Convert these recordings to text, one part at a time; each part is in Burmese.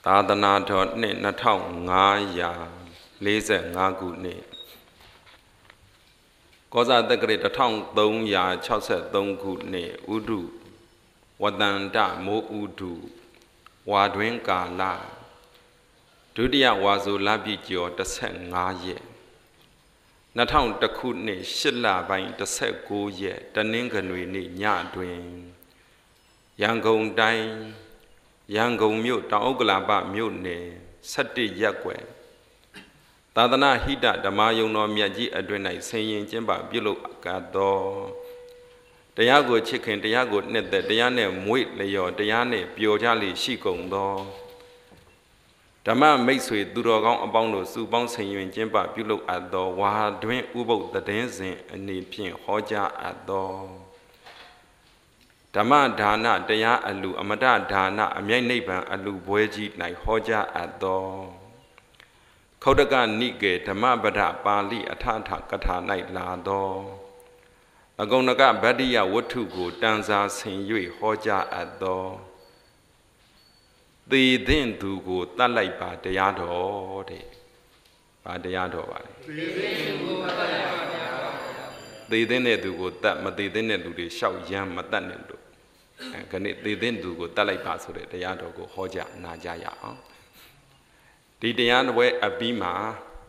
သာသနာတော်နှစ်2545ခုနှစ်ကောဇာတက္ကရာ1363ခုနှစ်ဥဒုဝတ္တန္တမိုးဥဒုဝါတွင်ကာလဒုတိယဝါဆိုလပြည့်ကျော်15ရက်2001ခုနှစ်8လပိုင်း19ရက်တနင်္ဂနွေနေ့ညတွင်ရန်ကုန်တိုင်းရန်ကုန်မြို့တောင်ဥက္ကလာပမြို့နယ်17ရပ်ကွယ်သာသနာဟိတဓမ္မယုံတော်မြတ်ကြီးအတွင်၌ဆင်ရင်ကျင်းပပြုလုပ်အပ်သောတရားကိုချစ်ခင်တရားကိုနှစ်သက်တရားနဲ့မွေ့လျော်တရားနဲ့ပျော်ကြလိရှိကုန်သောဓမ္မမိတ်ဆွေသူတော်ကောင်းအပေါင်းတို့စုပေါင်းဆင်ရင်ကျင်းပပြုလုပ်အပ်သောဝါတွင်ဥပုပ်သတင်းစဉ်အနေဖြင့်ဟောကြားအပ်သောဓမ္မဒါနတရားအလူအမတဒါနအမြိုက်နိဗ္ဗာန်အလူပွဲကြီး၌ဟောကြားအပ်သောခောတကနိကေဓမ္မပဒပါဠိအထထကထာ၌လာသောအကုဏကဗတ္တိယဝတ္ထုကိုတန်စာဆင်၍ဟောကြားအပ်သောသေသင့်သူကိုတတ်လိုက်ပါတရားတော်တဲ့။ဘာတရားတော်ပါလဲ။သေသင့်သူကိုတတ်လိုက်ပါတရားတော်။သေသင့်တဲ့သူကိုတတ်မသေသင့်တဲ့လူတွေရှောက်ရမ်းမတတ်နဲ့လို့ခဏသေသင့်သူကိုတတ်လိုက်ပါဆိုတဲ့တရားတော်ကိုဟောကြားနာကြရအောင်။ဒီတရားတော်ရဲ့အပြီးမှာ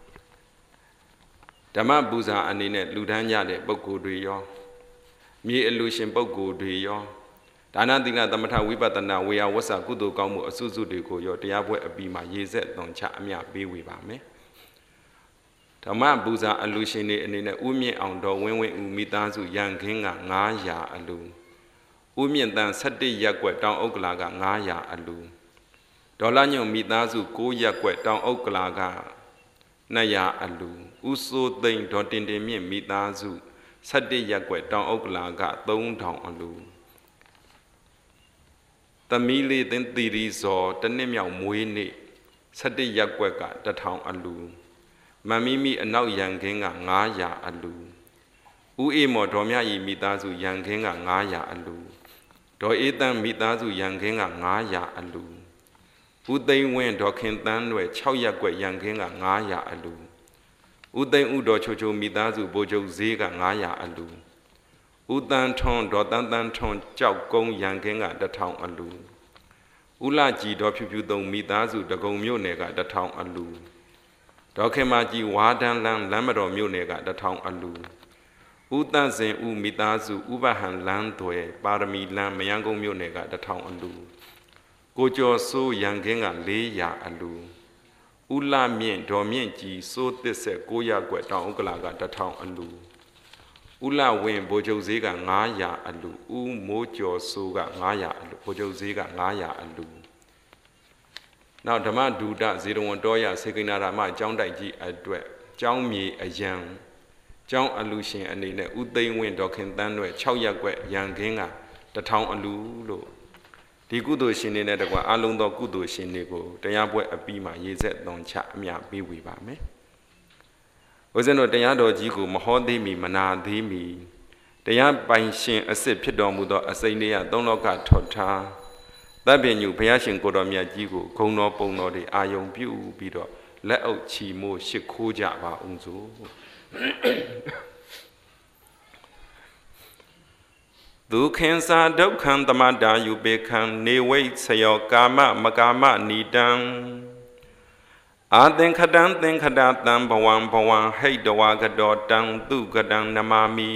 ဓမ္မပူဇာအနေနဲ့လူထမ်းကြတဲ့ပုဂ္ဂိုလ်တွေရောမြေအလူရှင်ပုဂ္ဂိုလ်တွေရောဒါနသီလသမထဝိပဿနာဝေယဝဆကုသိုလ်ကောင်းမှုအစုစုတွေကိုရောတရားပွဲအပြီးမှာရေဆက်သွန်ချအမြပေးဝေပါမယ်ဓမ္မပူဇာအလူရှင်တွေအနေနဲ့ဥမြင့်အောင်တော်ဝင်းဝင်းဦးမိသားစုရန်ခင်းက900အလူဥမြင့်တန်17ရပ်ကွက်တောင်ဥက္ကလာက900အလူဒေါ်လာညုံမိသားစု9ရပ်ကွက်တောင်ဥက္ကလာက200အလူဥစိုးသိန်းဒေါ်တင်တင်မြင့်မိသားစု17ရပ်ကွက်တောင်ဥက္ကလာက3000အလူသမီးလေးသင်သီရီဇော်တနှစ်မြောက်မွေးနေ့17ရပ်ကွက်က1000အလူမမီမီအနောက်ရန်ခင်းက900အလူဦးအေးမော်ဒေါ်မြရီမိသားစုရန်ခင်းက900အလူဒေါ်အေးတန်းမိသားစုရန်ခင်းက900အလူဦးသိန်းဝင်းဒေါ်ခင်တန်းတွေ6ရပ်ကွက်ရန်ခင်းက900အလူဦးသိန်းဦးဒေါ်ချိုချိုမိသားစုဘိုးချုပ်ဈေးက900အလူဦးတန်းထွန်းဒေါ်တန်းတန်းထွန်းကြောက်ကုန်းရန်ခင်းက1000အလူဦးလာကြည်ဒေါ်ဖြူဖြူသုံးမိသားစုတကုံမြို့နယ်က1000အလူဒေါ်ခင်မကြီးဝါဒန်းလန်းလမ်းမတော်မြို့နယ်က1000အလူဦးတန့်စင်ဦးမိသားစုဥပဟန်လန်းသွဲပါရမီလန်းမယန်းကုန်းမြို့နယ်က1000အလူကိုကျော်စိုးရန်ခင်းက400အလူဦးလာမြင့်ဒေါ်မြင့်ကြီးစိုးသစ်ဆက်9ရပ်ကွက်တောင်ဥက္ကလာက1000အလူဦးလာဝင်းဘိုးချုပ်ဈေးက900အလူဦးမိုးကျော်စိုးက900အလူဘိုးချုပ်ဈေးက900အလူနောက်ဓမ္မဒုဒဇေရဝံတော်ရစေကိနာရမကျောင်းတိုက်ကြီးအတွက်ကျောင်းမြေအယံကျောင်းအလူရှင်အနေနဲ့ဦးသိန်းဝင်းဒေါ်ခင်တန်းတို့6ရပ်ကွက်ရန်ခင်းက1000အလူလို့ဒီကုသိုလ်ရှင်တွေနဲ့တကွာအလုံးသောကုသိုလ်ရှင်တွေကိုတရားပွဲအပြီးမှာရေဆက်သွန်ချအမြပေးဝေပါမယ်။ဦးဇင်းတို့တရားတော်ကြီးကိုမဟောသေးမီမနာသေးမီတရားပိုင်ရှင်အစစ်ဖြစ်တော်မူသောအစိမ့်လေးရသုံးလောကထောက်ထားတပ်ပင်ညုဘုရားရှင်ကိုတော်မြတ်ကြီးကိုဂုဏ်တော်ပုံတော်တွေအာယုံပြုပြီးတော့လက်အုပ်ချီမိုးရှ िख ိုးကြပါအောင်စို့ဒုက္ခသာဒုက္ခံသမတ္တာယူပေခံနေဝိဆယောကာမမကာမနိတံအာသင်္ခတံသင်္ခတတံဘဝံဘဝံဟိတဝါကတောတံသူကတံနမာမိ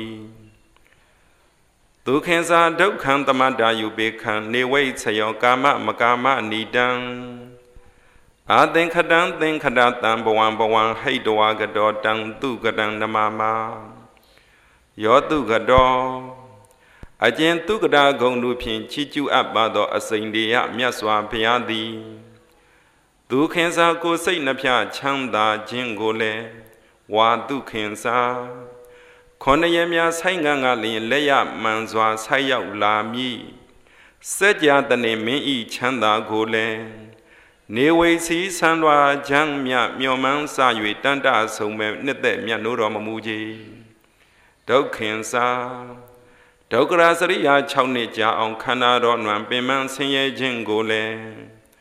ဒုက္ခသာဒုက္ခံသမတ္တာယူပေခံနေဝိဆယောကာမမကာမနိတံအာသင်္ခတံသင်္ခတတံဘဝံဘဝံဟိတဝါကတောတံသူကတံနမာမယောသူကတောအကျဉ်သူကတာဂုံတို့ဖြင့်ချီးကျူးအပ်ပါသောအစိမ့်တေယမြတ်စွာဘုရားသည်ဒုခင်စာကိုစိတ်နှဖျချမ်းသာခြင်းကိုလည်းဝါဒုခင်စာခொနရမြဆိုင်ငံကလျင်လက်ရမှန်စွာဆိုက်ရောက်လာမည်စัจ जा တနေမင်းဤချမ်းသာကိုလည်းနေဝိစီဆန်းလွာချမ်းမြမျော်မှန်းစ၍တန်တဆုံမဲ့နှစ်သက်မြတ်နိုးတော်မမူကြီးဒုခင်စာဒုက္ခရာစရိယာ6နှစ်ကြာအောင်ခန္ဓာတော်နွံပင်မဆင်းရဲခြင်းကိုလည်း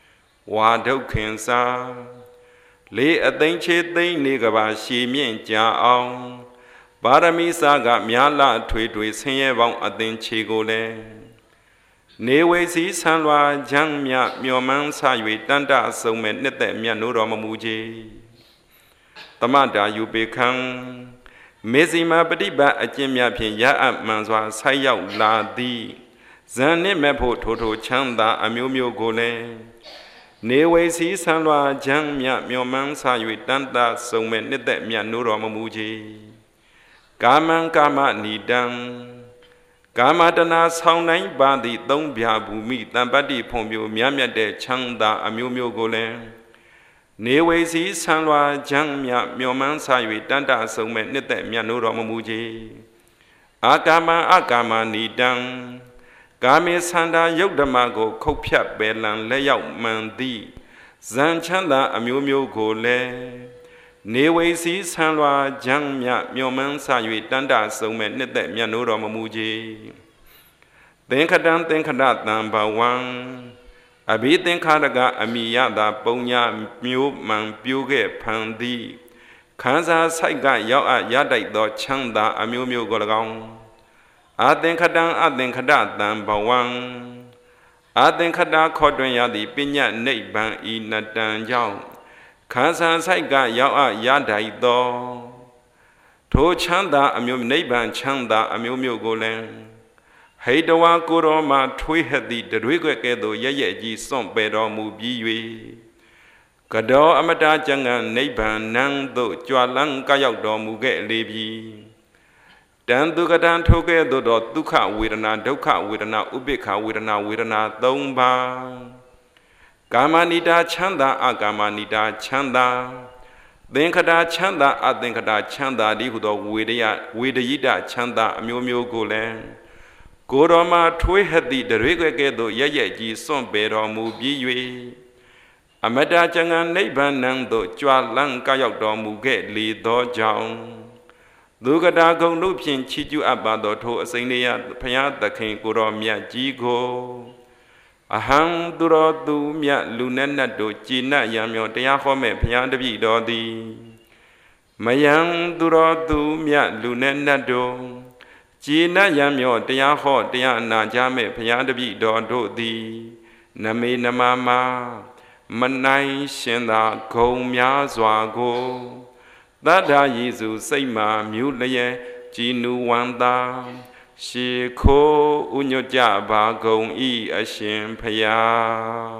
ဝါဒုက္ခင်စာလေးအသိချေသိနေကဘာရှည်မြင့်ကြအောင်ပါရမီစာကမြားလာထွေထွေဆင်းရဲပေါင်းအသင်ချေကိုလည်းနေဝေစီဆံလွာချမ်းမြမျော်မှန်းဆ၍တန်တအစုံမဲ့နှစ်သက်မြတ်နိုးတော်မမူကြီးသမတာယူပေခံမေစီမာပฏิပတ်အကျင့်များဖြင့်ရအပ်မှန်စွာဆိုက်ရောက်လာသည်ဇန်နှင့်မဲ့ဖို့ထိုထိုချမ်းသာအမျိုးမျိုးကိုလည်းနေဝေစီဆံလွာချမ်းမြမျော်မှန်းဆ၍တန်တစုံမဲ့နှစ်သက်မြတ်နိုးတော်မမူကြီးကာမံကာမနိတံကာမတနာဆောင်နိုင်ပါသည့်သုံးပြဘူမိတံပတ္တိဖွံ့ဖြိုးမြတ်မြတ်တဲ့ချမ်းသာအမျိုးမျိုးကိုလည်းနေဝေစီဆံလွာချမ်းမြမျော်မှန်းဆ၍တန်တဆုံမဲ့နှစ်သက်မြတ်နိုးတော်မမူကြီးအာကာမံအကာမနိတံကာမေသန္တာယုတ်ဓမ္မကိုခုတ်ဖြတ်ပယ်လံလက်ရောက်မှန်သည်ဇန်ချမ်းသာအမျိုးမျိုးကိုလည်းနေဝေစီဆံလွာချမ်းမြမျော်မှန်းဆ၍တန်တဆုံမဲ့နှစ်သက်မြတ်နိုးတော်မမူကြီးသင်္ခတံသင်္ခတတံဘဝံအဘိသင်္ခါရကအမိယတာပုံညာမျိုးမှန်ပြိုးခဲ့ဖန်သည်ခန်းစားဆိုင်ကရောက်အပ်ရတိုက်သောချမ်းသာအမျိုးမျိုးကို၎င်းအသင်္ခတံအသင်္ခတတံဘဝံအသင်္ခတခေါ်တွင်ရသည့်ပညာနိဗ္ဗာန်ဤနတံကြောင့်ခန်းစားဆိုင်ကရောက်အပ်ရတိုက်သောထိုချမ်းသာအမျိုးနိဗ္ဗာန်ချမ်းသာအမျိုးမျိုးကိုလည်းဟိတဝါကိုရောမှာထွေးဟက်သည့်တရွေ့ကဲ့သို့ရရဲ့ကြီးစွန့်ပယ်တော်မူပြီး၍ကတော်အမတာကျန်ကန်နိဗ္ဗာန်နံသို့ကြွလန်းကရောက်တော်မူခဲ့လေပြီတန်သူကတံထိုကဲ့သို့သောဒုက္ခဝေဒနာဒုက္ခဝေဒနာဥပိ္ပခဝေဒနာ၃ပါးကာမနိတာချမ်းသာအကာမနိတာချမ်းသာသင်္ခတာချမ်းသာအသင်္ခတာချမ်းသာဒီဟုသောဝေဒယိတချမ်းသာအမျိုးမျိုးကိုလည်းကိုယ်တော်မှာထွေးဟက်သည့်တရွေ့ကဲ့သို့ရရဲ့ကြီးစွန့်ပယ်တော်မူပြီး၍အမတကျန်ကန်နိဗ္ဗာန်သို့ကြွလန်းကရောက်တော်မူခဲ့လေသောကြောင့်ဒုက္ခတာဂုံတို့ဖြင့်ချီးကျူးအပ်ပါသောထိုအစိမ့်လေးရဘုရားသခင်ကိုတော်မြတ်ကြီးကိုအဟံသူတော်သူမြတ်လူနဲ့နတ်တို့ကြည်နပ်ရံမြော်တရားဟောမဲ့ဘုရားတပည့်တော်သည်မယံသူတော်သူမြတ်လူနဲ့နတ်တို့ကြည်နပ်ရံမြော်တရားဟောတရားနာကြမဲ့ဘုရားတပည့်တော်တို့သည်နမေနမမမနိုင်ရှင်သာဂုံများစွာကိုသတ္တယေစုစိတ်မာမြူလျက်ကြည်နူဝန္တာရှေခိုးဥညွတ်ကြပါကုန်ဤအရှင်ဖယား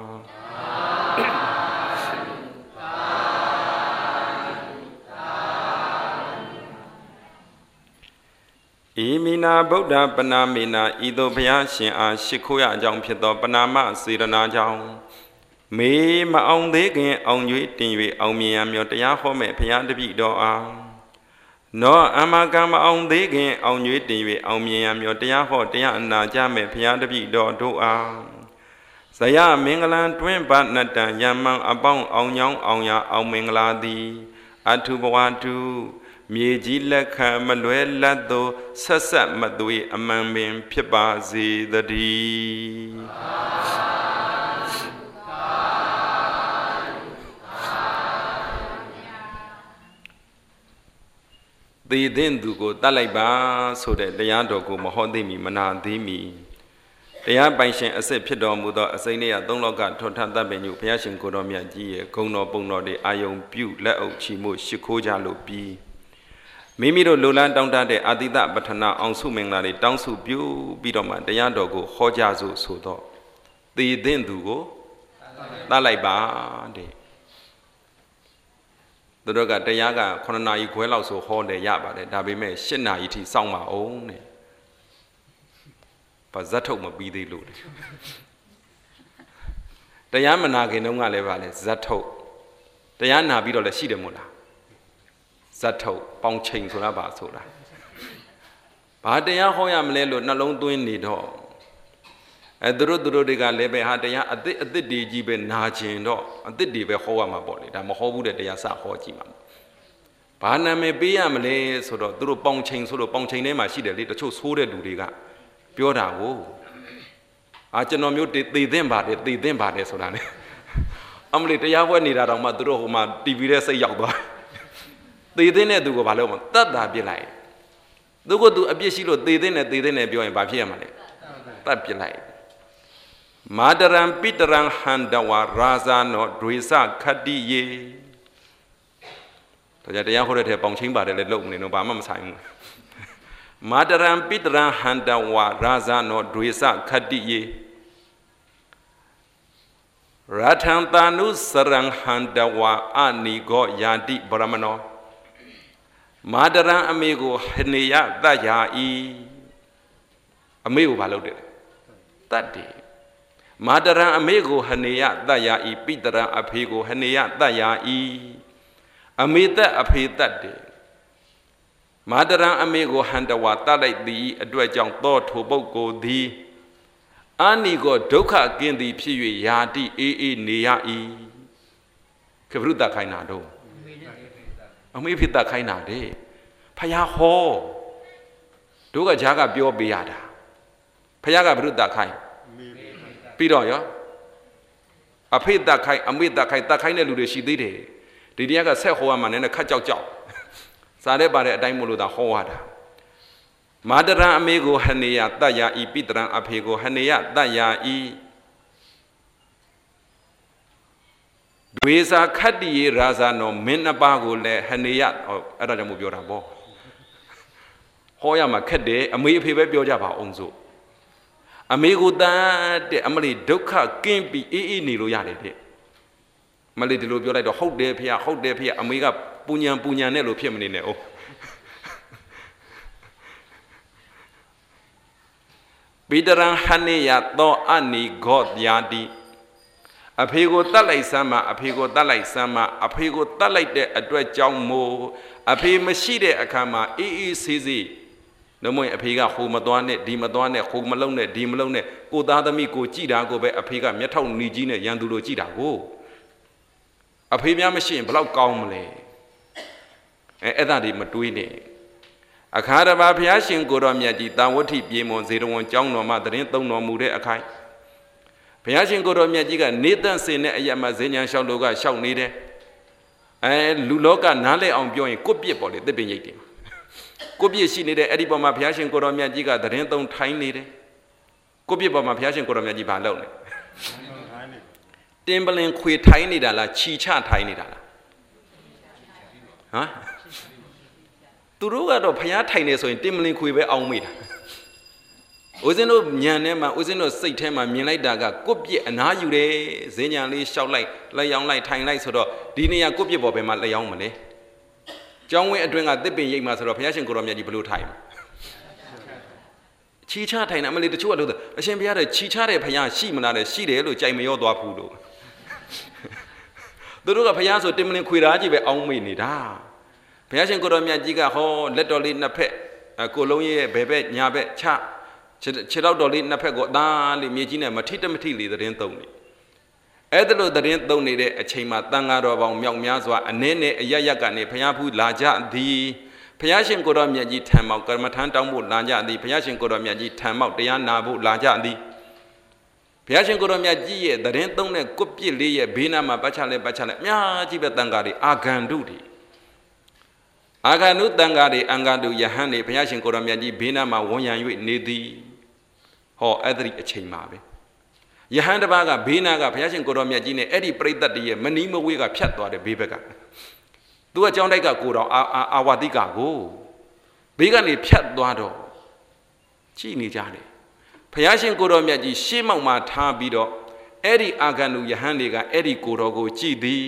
ဤမိနာဗုဒ္ဓပနာမေနာဤသို့ဘုရားရှင်အားရှိခိုးရအကြောင်းဖြစ်သောပနာမစေရနာကြောင့်မေမအောင်သေးခင်အောင်၍တင်၍အောင်မြင်ရမြော်တရားဟောမဲ့ဘုရားတပည့်တော်အားနောအမကံမအောင်သေးခင်အောင်၍တင်၍အောင်မြင်ရမြော်တရားဟောတရားအနာကြမဲ့ဘုရားတပည့်တော်တို့အားဇယမင်္ဂလံတွင်ပါဏတံယမံအပေါင်းအောင်ညောင်းအောင်ရအောင်မင်္ဂလာသည်အထုဘဝတုမြေကြီးလက်ခံမလွဲလတ်သောဆက်ဆက်မသွေအမှန်ပင်ဖြစ်ပါစေတည်းသေတဲ့သူကိုတတ်လိုက်ပါဆိုတဲ့တရားတော်ကိုမဟောသိမီမနာသိမီတရားပိုင်ရှင်အစစ်ဖြစ်တော်မူသောအစိမ့်လေးသုံးလောကထောထတတ်ပင်ညုဘုရားရှင်ကိုတော်မြတ်ကြီးရဲ့ဂုဏ်တော်ပုံတော်တွေအာယုံပြုလက်အုပ်ချီမှုရှိခိုးကြလို့ပြီးမိမိတို့လိုလားတောင်းတတဲ့အာတိတပဋ္ဌနာအောင်စုမင်္ဂလာတွေတောင်းစုပြုပြီးတော့မှတရားတော်ကိုဟောကြားစို့ဆိုတော့သေတဲ့သူကိုတတ်လိုက်ပါတဲ့သူတို့ကတရားက9 နာရီခွဲလောက်ဆိုဟောတယ်ရပါတယ်ဒါပေမဲ့10 နာရီထိစောင့်ပါအောင်တဲ့ဘာဇတ်ထုတ်မပြီးသေးလို့တရားမနာခင်တုန်းကလည်းပါလေဇတ်ထုတ်တရားနာပြီးတော့လည်းရှိတယ်မို့လားဇတ်ထုတ်ပေါင်ချိန်ဆိုတာပါဆိုတာဘာတရားဟောရမလဲလို့နှလုံးသွင်းနေတော့သူတို့တွေကလည်းပဲဟာတရားအသစ်တွေကြီးပဲနာကျင်တော့အသစ်တွေပဲဟောရမှာပေါ့လေဒါမဟောဘူးတဲ့တရားစဟောကြည့်မှာဘာနာမည်ပေးရမလဲဆိုတော့သူတို့ပေါင်ချိန်ဆိုလို့ပေါင်ချိန်ထဲမှာရှိတယ်လေတချို့ဆိုးတဲ့လူတွေကပြောတာကိုကျွန်တော်မျိုးသေသင့်ပါတယ်ဆိုတာလေအမလီတရားပွဲနေတာတော့မှသူတို့ဟိုမှာ TV ရဲ့စိတ်ရောက်သွားသေတဲ့နဲ့သူကိုဘာလို့မတတ်တာပြစ်လိုက်သူကသူအပြစ်ရှိလို့သေတဲ့နဲ့ပြောရင်ဘာဖြစ်ရမှာလဲတတ်ပြစ်လိုက်မာတရံပိတရံဟန္တဝါရာဇာနောဒွေစခတ္တိယေတော့တရားဟောတဲ့ထဲပေါင်ချင်းပါတယ်လေလုံနေတော့ဘာမှမဆိုင်ဘူးမာတရံပိတရံဟန္တဝါရာဇာနောဒွေစခတ္တိယေရထံတာနုစရံဟန္တဝါအနိဂောယာတိဗရမနောမာတရံအမေကိုဟနေယတတ်ရာဤအမေကိုဘာလုပ်တယ်တတ်တယ်မာတရံအမေကိုဟနေယတတ်ရာဤပိတရံအဖေကိုဟနေယတတ်ရာဤအမေတတ်အဖေတတ်တယ်မာတရံအမေကိုဟန္တဝါတတ်လိုက်သည်အတွက်ကြောင့်သောထိုပုဂ္ဂိုလ်သည်အာနိကိုဒုက္ခကင်းသည်ဖြစ်၍ယာတိအေးနေရ၏ခေဘုဒ္ဓခိုင်းတာတော့အမေဖြစ်တတ်ခိုင်းတာတဲ့ဖယားဟောတို့ကဂျားကပြောပေးရတာဖယားကဘုဒ္ဓခိုင်းပြီးတော့ရောအဖေတတ်ခိုင်းအမေတတ်ခိုင်းတဲ့လူတွေရှိသေးတယ်ဒီတရားကဆက်ဟောရမှလည်းခက်ကြောက်စားတဲ့ပါတဲ့အတိုင်းမလို့သာဟောရတာမာတရံအမေကိုဟနေယတတ်ရာဤပိတရံအဖေကိုဟနေယတတ်ရာဤဒွေစာခတ္တိယေရာဇာနောမင်းနှစ်ပါးကိုလည်းဟနေယအဲ့ဒါကြောင့်မို့ပြောတာပေါ့ဟောရမှာခက်တယ်အမေအဖေပဲပြောကြပါအောင်စို့အမေကိုတတ်တဲ့အမလီဒုက္ခကင်းပြီးအေးနေလို့ရတယ်တဲ့မလေးဒီလိုပြောလိုက်တော့ဟုတ်တယ်ဖေဟုတ်တယ်ဖေအမေကပူညံနဲ့လို့ဖြစ်မနေနဲ့哦ပိတရံဟနေယသောအနိဂောယာတိအဖေကိုတတ်လိုက်စမ်းမှာအဖေကိုတတ်လိုက်စမ်းမှာအဖေကိုတတ်လိုက်တဲ့အတွက်ကြောင့်မို့အဖေမရှိတဲ့အခါမှာအေးဆေးတော့မဟုတ်အဖေကဟိုမသွားနဲ့ဒီမသွားနဲ့ဟိုမလုံးနဲ့ဒီမလုံးနဲ့ကိုသားသမီးကိုကြည်တာကိုပဲအဖေကမျက်ထောက်နီကြီးနဲ့ရန်သူလိုကြည်တာကိုအဖေများမရှိရင်ဘလောက်ကောင်းမလဲအဲ့ဒါတွေမတွေးနဲ့အခါတပါဘုရားရှင်ကိုတော်မြတ်ကြီးတာဝဋ္ဌိပြေမွန်ဇေတဝန်ကျောင်းတော်မှာတရင်သုံးတော်မူတဲ့အခိုင်ဘုရားရှင်ကိုတော်မြတ်ကြီးကနေတန့်စင်တဲ့အရာမှာဇေညာလျှောက်လို့ကလျှောက်နေတယ်လူလောကနားလဲအောင်ပြောရင်ကိုပြစ်ပေါ့လေသစ်ပင်ရိပ်တယ်ကိုပြစ်ရှိနေတဲ့အဲ့ဒီပေါ်မှာဘုရားရှင်ကိုတော်မြတ်ကြီးကတရင်သုံးထိုင်းနေတယ်ကိုပြစ်ပေါ်မှာဘုရားရှင်ကိုတော်မြတ်ကြီးဘာလုပ်လဲတင်ပလင်ခွေထိုင်းနေတာလားခြီချထိုင်းနေတာလားဟမ်သူတို့ကတော့ဖျားထိုင်နေဆိုရင်တင်ပလင်ခွေပဲအောင်မိတာဦးဇင်းတို့ညံထဲမှာဦးဇင်းတို့စိတ်ထဲမှာမြင်လိုက်တာကကိုပြစ်အနားယူတယ်ဈဉ္ညာလေးရှောက်လိုက်လက်ရောင်းလိုက်ထိုင်လိုက်ဆိုတော့ဒီနေရာကိုပြစ်ပေါ်ဘယ်မှာလက်ရောင်းမလဲကျောင်းဝင်းအတွင်းကသစ်ပင်ရိပ်မှာဆိုတော့ဘုရားရှင်ကိုရောမြတ်ကြီးဘလို့ထိုင်ချီချထိုင်တာအမလေးတချို့ကလို့အရှင်ဘုရားတဲ့ချီချတဲ့ဘုရားရှိမလားတဲ့ရှိတယ်လို့ကြိုင်မရောသွားဘူးလို့သူတို့ကဘုရားဆိုတင်မလင်ခွေသားကြီးပဲအောင်းမိနေတာဘုရားရှင်ကိုရောမြတ်ကြီးကဟောလက်တော်လေးနှစ်ဖက်ကိုလုံးရဲ့ဘယ်ဘက်ညာဘက်ချခြေထောက်တော်လေးနှစ်ဖက်ကိုအသားလေးမြေကြီးနဲ့မထိတမထိလေးသတင်းသုံးနေအဲ့ဒါလို့သတင်းသုံးနေတဲ့အချိန်မှာတန်ဃာတော်ပေါင်းမြောက်များစွာအနည်းနဲ့အရရက်ကနေဘုရားဖူးလာကြသည်ဘုရားရှင်ကိုရောမြတ်ကြီးထံမောက်ကမ္မထမ်းတောင်းဖို့လာကြသည်ဘုရားရှင်ကိုရောမြတ်ကြီးထံမောက်တရားနာဖို့လာကြသည်ဘုရားရှင်ကိုရောမြတ်ကြီးရဲ့သတင်းသုံးတဲ့ကုပြစ်လေးရဲ့ဘေးနားမှာပတ်ချလဲအများကြီးပဲတန်ဃာတွေအာဂန္တုတွေအာဂန္တုတန်ဃာတွေအင်္ဂန္တုယဟန်တွေဘုရားရှင်ကိုရောမြတ်ကြီးဘေးနားမှာဝန်ရံ၍နေသည်ဟောအဲ့ဒီအချိန်မှာပဲယဟန်တစ်ပါးကဘေးနားကဘုရားရှင်ကိုရောမြတ်ကြီးနဲ့အဲ့ဒီပြိတ္တတည်းရဲ့မနီးမဝေးကဖြတ်သွားတယ်ဘေးဘက်ကသူကကြောင်းတိုက်ကကိုတော်အာဝတိကကိုဘေးကနေဖြတ်သွားတော့ကြည်နေကြတယ်ဘုရားရှင်ကိုတော်မြတ်ကြီးရှေးမောက်မှာထားပြီးတော့အဲ့ဒီအာဂန္တုယဟန်တွေကအဲ့ဒီကိုတော်ကိုကြည်သည်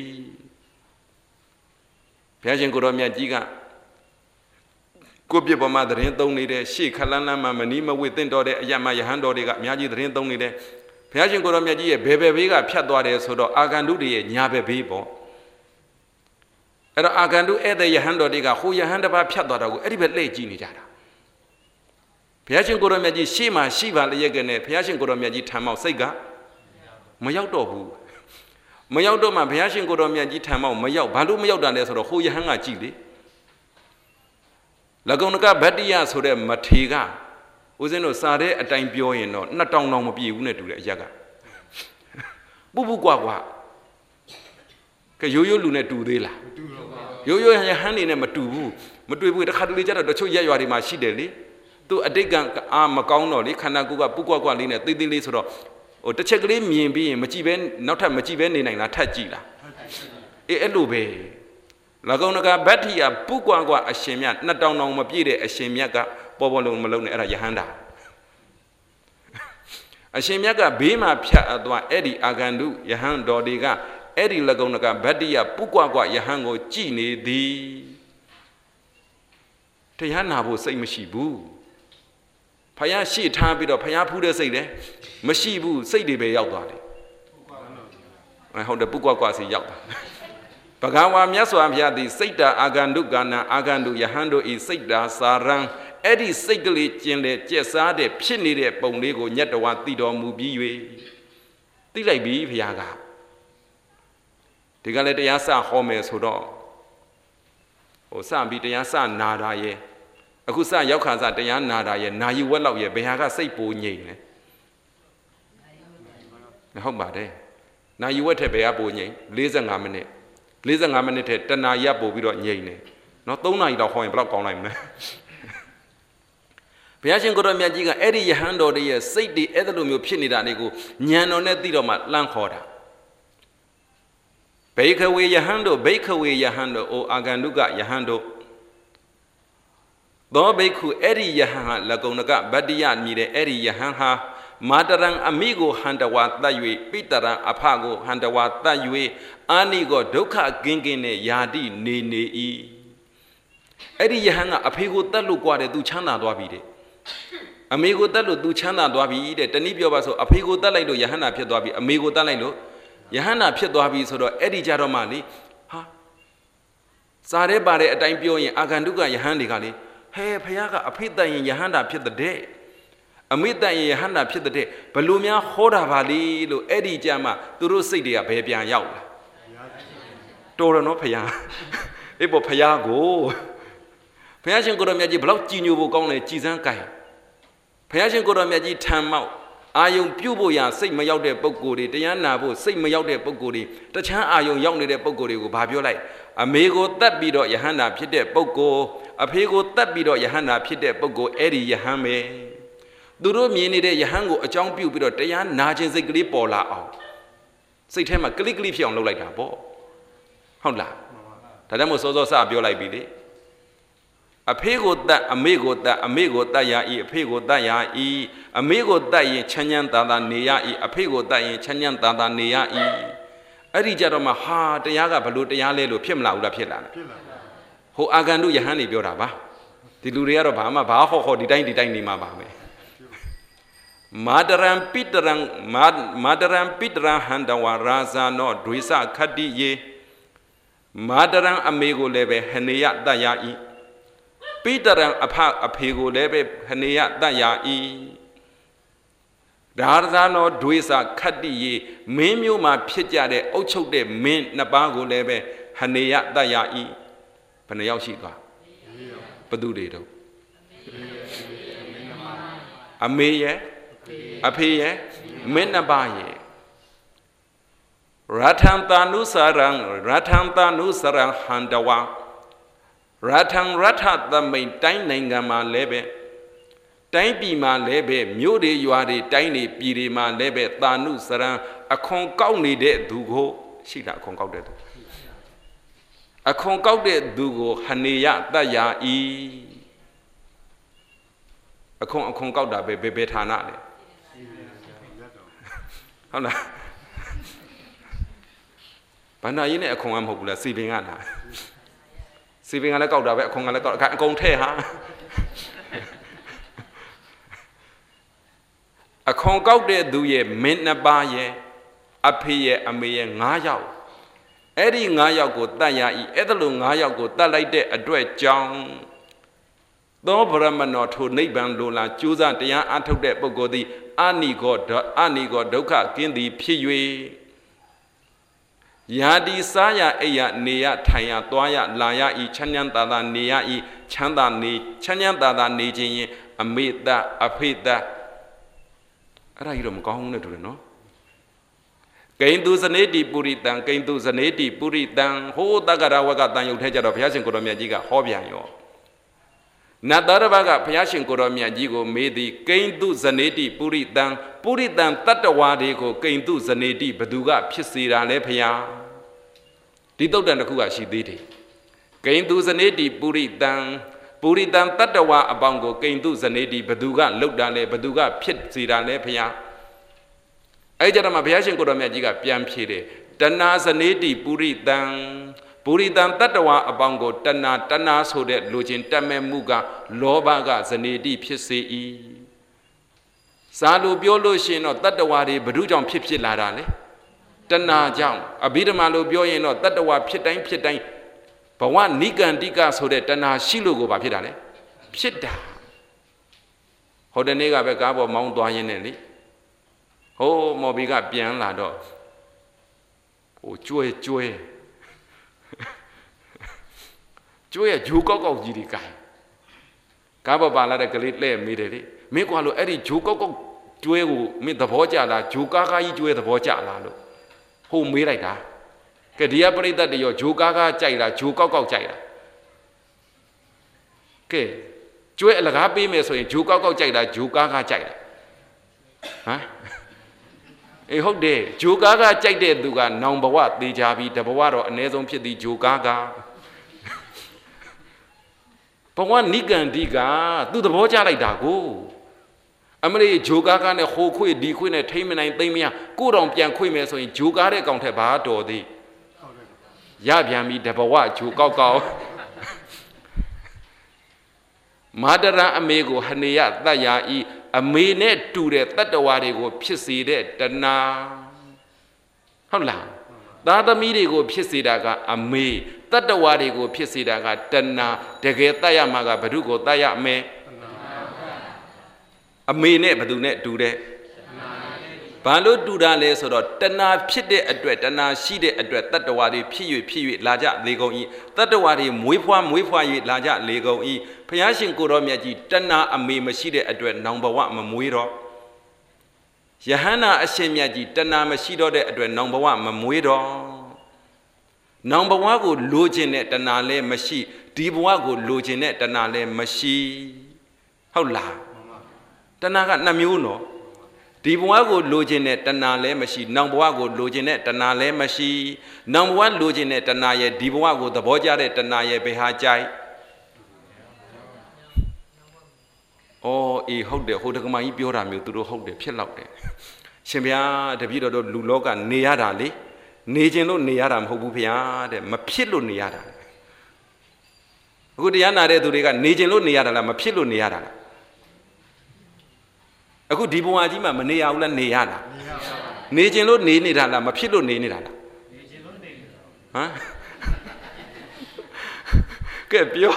ဘုရားရှင်ကိုတော်မြတ်ကြီးကကိုပြစ်ပေါ်မှာသတင်းသုံးနေတဲ့ရှေ့ခလန်းလန်းမှာမနီးမဝေးတင့်တော်တဲ့အယမယဟန်တော်တွေကအများကြီးသတင်းသုံးနေတယ်ဘုရားရှင်ကိုတော်မြတ်ကြီးရဲ့ဘယ်ဘေးကဖြတ်သွားတယ်ဆိုတော့အာဂန္တုတွေရဲ့ညာဘက်ဘေးပေါ့အဲ့တော့အာဂန္တုဧည့်သည်ယဟန်တော်တွေကဟိုယဟန်တစ်ပါးဖြတ်သွားတာကိုအဲ့ဒီဘက်လှည့်ကြည့်နေကြတာဘုရားရှင်ကိုရောမြတ်ကြီးရှေ့မှာရှိပါလျက်ကနဲ့ဘုရားရှင်ကိုရောမြတ်ကြီးထံမောက်စိတ်ကမရောက်တော့ဘူးမရောက်တော့မှဘုရားရှင်ကိုရောမြတ်ကြီးထံမောက်မရောက်ဘာလို့မရောက်တာလဲဆိုတော့ဟိုယဟန်ကကြည့်လေလကုံကဗတ္တိယဆိုတဲ့မထေကဦးဇင်းတို့စားတဲ့အတိုင်းပြောရင်တော့2000တောင်မပြည့်ဘူးနဲ့တူတဲ့အရက်ကပူပူကွာကွာကရိုးရိုးလူနဲ့တူသေးလားရိုးရိုးယဟန်နေနဲ့မတူဘူးမတွေ့ဘူးတခါတလေကြတော့တချို့ရက်ရွာတွေမှာရှိတယ်လေသူအတိတ်ကအာမကောင်းတော့လေခန္ဓာကိုယ်ကပူကွက်ကွက်လေးနဲ့သေးသေးလေးဆိုတော့ဟိုတစ်ချက်ကလေးမြင်ပြီးရင်မကြည့်ပဲနောက်ထပ်မကြည့်ပဲနေနိုင်လားထပ်ကြည့်လားအဲ့လိုပဲ၎င်းကဗတ္တိယပူကွက်ကွက်အရှင်မြတ်နှစ်တောင်တောင်မပြည့်တဲ့အရှင်မြတ်ကပေါ်ပေါ်လုံးမလုံးနဲ့အဲ့ဒါယဟန္တာအရှင်မြတ်ကဘေးမှာဖြတ်အပ်သွားအဲ့ဒီအာဂန္တုယဟန်တော်တွေကအဲ့ဒီ၎င်းကဗတ္တိယပူကွက်ကွက်ယဟန်ကိုကြည်နေသည်တရားနာဖို့စိတ်မရှိဘူးဖယားရှေ့ထားပြီးတော့ဖယားဖူးတဲ့စိတ်လည်းမရှိဘူးစိတ်တွေပဲရောက်သွားတယ်ဟုတ်တယ်ပူကွက်ကွက်စီရောက်တာဘဂဝါမြတ်စွာဘုရားသည်စိတ်တာအာဂန္တုကနာအာဂန္တုယဟန်တို့ဤစိတ်တာစာရံအဲ့ဒီစိတ်ကလေးကျင်လေကျက်စားတဲ့ဖြစ်နေတဲ့ပုံလေးကိုညတ္တဝါသိတော်မူပြီး၍သိလိုက်ပြီဘုရားကဒီကလည်းတရားစဟောမယ်ဆိုတော့ဟိုစပြီးတရားစနာတာရဲ့အခုစရောက်ခါစတရားနာတာရဲ့နာယူဝက်လောက်ရဲ့ဘယ်ဟာကစိတ်ပိုငြိမ်လဲဟုတ်ပါတယ်နာယူဝက်ထက်ဘယ်ဟာပိုငြိမ်45မိနစ်45မိနစ်ထက်တနာရီပို့ပြီးတော့ငြိမ်တယ်နော်3နာရီလောက်ဟောရင်ဘယ်လောက်ကောင်းလိုက်မလဲဘုရားရှင်ကိုရောမြတ်ကြီးကအဲ့ဒီယဟန်တော်တွေရဲ့စိတ်တွေအဲ့လိုမျိုးဖြစ်နေတာတွေကိုဉာဏ်တော်နဲ့သိတော့မှလှမ်းခေါ်တာဘိခဝေယဟန်တို့ဘိခဝေယဟန်တို့အိုအာဂန္တုကယဟန်တို့သောဘိက္ခုအဲ့ဒီယဟန်ဟာလကုံကဗတ္တိယမြည်တဲ့အဲ့ဒီယဟန်ဟာမာတရံအမိကိုဟန္တဝါတတ်၍ပိတရံအဖကိုဟန္တဝါတတ်၍အာနိကိုဒုက္ခကင်းကင်းနဲ့ယာတိနေနေ၏အဲ့ဒီယဟန်ကအဖေကိုတတ်လို့ကြွားတယ်သူချမ်းသာသွားပြီတဲ့အမေကိုတတ်လို့သူချမ်းသာသွားပြီတဲ့တနည်းပြောပါဆိုအဖေကိုတတ်လိုက်လို့ယဟန္တာဖြစ်သွားပြီအမေကိုတတ်လိုက်လို့ယဟန္တာဖြစ်သွားပြီဆိုတော့အဲ့ဒီကြတော့မှလေဟာစားရဲပါတဲ့အတိုင်းပြောရင်အာဂန္တုကယဟန်တွေကလေဟဲဖယားကအဖေတတ်ရင်ယဟန္တာဖြစ်တဲ့အမေတတ်ရင်ယဟန္တာဖြစ်တဲ့ဘလို့များဟောတာပါလေလို့အဲ့ဒီကြမှာသူတို့စိတ်တွေကဘယ်ပြန်ရောက်လာတော်ရနော်ဖယားအေးပေါ်ဖယားကိုဖယားရှင်ကိုရောမြတ်ကြီးဘလောက်ကြည်ညိုဖို့ကောင်းလဲကြည်စမ်းကြိုင်ဖယားရှင်ကိုရောမြတ်ကြီးထံမောက်အာယုံပြုတ်ဖို့ရစိတ်မရောက်တဲ့ပုံကိုယ်တွေတရားနာဖို့စိတ်မရောက်တဲ့ပုံကိုယ်တွေတခြားအာယုံရောက်နေတဲ့ပုံကိုယ်တွေကိုဘာပြောလိုက်အမေကိုတတ်ပြီးတော့ယဟန္တာဖြစ်တဲ့ပုံကိုယ်အဖေကိုတတ်ပြီးတော့ယဟန္တာဖြစ်တဲ့ပုံကိုယ်အဲ့ဒီယဟန်ပဲသူတို့မြင်နေတဲ့ယဟန်ကိုအကြောင်းပြုပြီးတော့တရားနာခြင်းစိတ်ကလေးပေါ်လာအောင်စိတ်ထဲမှာကလစ်ဖြစ်အောင်လုပ်လိုက်တာပေါ့ဟုတ်လားဒါကြောင့်မို့စောစောစပြောလိုက်ပြီလေအဖေကိုတတ်အမေကိုတတ်အမေကိုတတ်ရ၏အဖေကိုတတ်ရ၏အမေကိုတတ်ရင်ချမ်းချမ်းသာသာနေရ၏အဖေကိုတတ်ရင်ချမ်းချမ်းသာသာနေရ၏အဲ့ဒီကြတော့မှဟာတရားကဘလို့တရားလဲလို့ဖြစ်မလာဘူးလားဖြစ်လာတယ်ဟိုအာဂန္တုယဟန်နေပြောတာပါဒီလူတွေကတော့ဘာမှဘာဟောဒီတိုင်းနေမှာပါပဲမာတရံပိတရံမာတရံပိတရံဟန္တဝါရာဇာနောဒွေစခတ္တိယေမာတရံအမေကိုလည်းပဲဟနေယတတ်ရ၏ပိတရံအဖေကိုလည်းပဲဟနေယတတ်ရ၏ဒါရဇာနောဒွေစခတ္တိယေမင်းမျိုးမှာဖြစ်ကြတဲ့အုပ်ချုပ်တဲ့မင်းနှစ်ပါးကိုလည်းပဲဟနေယတတ်ရ၏ဘယ်နှယောက်ရှိသွားဘသူတွေတော့အမေရဲ့အဖေရဲ့မင်းနှစ်ပါးရဲ့ရထံတာနုစရံဟန္တဝါရထံရထသမိန်တိုင်းနိုင်ငံမှာလည်းပဲတိုင်းပြည်မှာလည်းပဲမြို့တွေရွာတွေတိုင်းတွေပြည်တွေမှာလည်းပဲတာနုစရံအခွန်ကောက်နေတဲ့သူကိုရှိတာအခွန်ကောက်တဲ့သူအခွန်ကောက်တဲ့သူကိုဟနေယတတ်ရ၏အခွန်ကောက်တာပဲဘယ်ဌာနလဲဟုတ်လားဗန္ဒာကြီးနဲ့အခွန်ကမဟုတ်ဘူးလားစီပင်ကလားစီပင်ကလည်းကောက်တာပဲအခွန်ကလည်းကောက်အကုန်ထဲဟာအခွန်ကောက်တဲ့သူရဲ့မင်းနှစ်ပါးရဲ့အဖေရဲ့အမေရဲ့9ယောက်အဲ့ဒီ9ယောက်ကိုတတ်ရ၏အဲ့ဒါလို9ယောက်ကိုတတ်လိုက်တဲ့အတွက်ကြောင့်သောဗရမနောထိုနိဗ္ဗာန်လိုလားကြိုးစားတရားအထုတ်တဲ့ပုဂ္ဂိုလ်သည်အာနိကောဒုက္ခကင်းသည်ဖြစ်၍ယာတိစားရအိယနေရထိုင်ရသွားရလာရဤချမ်းချမ်းသာသာနေရဤချမ်းသာနေခြင်းရင်အမေတအဖေတအဲ့ဒါကြီးတော့မကောင်းဘူးနဲ့တူတယ်နော်ကိန္တုဇနေတိပုရိတံကိန္တုဇနေတိပုရိတံဟိုတက္ကရာဝကတန်ယုတ်ထဲကြတော့ဘုရားရှင်ကိုတော်မြတ်ကြီးကဟောပြန်ရောနတ်သားတစ်ပါးကဘုရားရှင်ကိုတော်မြတ်ကြီးကိုမေးသည်ကိန္တုဇနေတိပုရိတံတတ္တဝါတွေကိုကိန္တုဇနေတိဘသူကဖြစ်စေတာလဲဘုရားဒီတုတ်တန်တစ်ခုကရှိသေးတယ်ကိန္တုဇနေတိပုရိတံတတ္တဝါအပေါင်းကိုကိန္တုဇနေတိဘသူကလုတ်တာလဲဘသူကဖြစ်စေတာလဲဘုရားအဲ့ကြတော့မှဘုရားရှင်ကိုတော်မြတ်ကြီးကပြန်ဖြေတယ်တဏှာဇနေတိပုရိတံတတ္တဝါအပေါင်းကိုတဏှာဆိုတဲ့လူချင်းတက်မဲ့မှုကလောဘကဇနေတိဖြစ်စေ၏စာလိုပြောလို့ရှိရင်တော့တတ္တဝါတွေဘ ᱹ ကြောင့်ဖြစ်လာတာလေတဏှာကြောင့်အဘိဓမ္မာလိုပြောရင်တော့တတ္တဝါဖြစ်တိုင်းဘဝနိကန္တိကဆိုတဲ့တဏှာရှိလို့ကိုဘာဖြစ်တာလဲဖြစ်တာဟိုတနေ့ကပဲကားပေါ်မောင်းသွားရင်းနဲ့လေဟိုမော်ဘီကပြန်လာတော့ဟိုကျွဲဂျိုးရဲ့ဂျိုးကောက်ကြီးတွေကိုင်ကားပေါ်ပါလာတဲ့ကလေးလှဲ့မိတယ်လေမင်းကွာလို့အဲ့ဒီဂျိုးကောက်ကျွဲကိုမင်းသဘောကျလားဂျိုးကားကြီးကျွဲသဘောကျလားလို့ဟိုမေးလိုက်တာကဲဒီကပရိသတ်တွေရောဂျိုးကားကြိုက်လားဂျိုးကောက်ကြိုက်လားကဲကျွဲအလကားပေးမယ်ဆိုရင်ဂျိုးကောက်ကြိုက်လားဂျိုးကားကြိုက်လားဟမ်အေးဟုတ်တယ်ဂျိုကားကကြိုက်တဲ့သူကနောင်ဘဝသေးကြပြီတဘဝတော့အ ਨੇ ဆုံးဖြစ်သည်ဂျိုကားကဘဝနိကန္တိကသူသဘောကျလိုက်တာကိုအမလေးဂျိုကားကနဲ့ဟိုခွေဒီခွေနဲ့ထိမ့်မနိုင်သိမ့်မရကိုတောင်ပြန်ခွေမယ်ဆိုရင်ဂျိုကားတဲ့ကောင်ထက်ဘာတော်သေးရပြန်ပြီတဘဝဂျိုကောက်မာတရအမေကိုဟနေယတတ်ရာဤအမေနဲ့တူတဲ့တတ္တဝါတွေကိုဖြစ်စေတဲ့တဏှာဟုတ်လားသားသမီးတွေကိုဖြစ်စေတာကအမေတတ္တဝါတွေကိုဖြစ်စေတာကတဏှာတကယ်တတ်ရမှာကဘု ᱹ ကိုတတ်ရမယ်အမေနဲ့ဘသူနဲ့တူတဲ့ဘာလို့တူတာလဲဆိုတော့တဏှာဖြစ်တဲ့အတွက်တဏှာရှိတဲ့အတွက်တတ္တဝါတွေဖြစ်၍လာကြလေကုန်၏တတ္တဝါတွေမွေးဖွား၍လာကြလေကုန်၏ဘုရားရှင်ကိုတော်မြတ်ကြီးတဏှာအမေမရှိတဲ့အတွက်နောင်ဘဝမမွေးတော့ယဟန္တာအရှင်မြတ်ကြီးတဏှာမရှိတော့တဲ့အတွက်နောင်ဘဝမမွေးတော့နောင်ဘဝကိုလိုချင်တဲ့တဏှာလည်းမရှိဒီဘဝကိုလိုချင်တဲ့တဏှာလည်းမရှိဟုတ်လားတဏှာကနှစ်မျိုးနော်ဒီဘဝကိုလိုချင်တဲ့တဏှာလည်းမရှိနောင်ဘဝကိုလိုချင်တဲ့တဏှာလည်းမရှိနောင်ဘဝလိုချင်တဲ့တဏှာရဲ့ဒီဘဝကိုသဘောကျတဲ့တဏှာရဲ့ဘယ်ဟာကြိုက်အေးဟုတ်တယ်ဟိုတက္ကမကြီးပြောတာမျိုးသူတို့ဟုတ်တယ်ဖြစ်လောက်တယ်ရှင်ဗျာတပည့်တော်တို့လူလောကနေရတာလေနေခြင်းလို့နေရတာမဟုတ်ဘူးဗျာတဲ့မဖြစ်လို့နေရတာအခုတရားနာတဲ့သူတွေကနေခြင်းလို့နေရတာလားမဖြစ်လို့နေရတာလားအခုဒီဘဝကြီးမှာမနေရဘူးလားနေရတာနေခြင်းလို့နေနေတာလားမဖြစ်လို့နေနေတာလားနေခြင်းလို့နေနေတာဟမ်ကဲပြော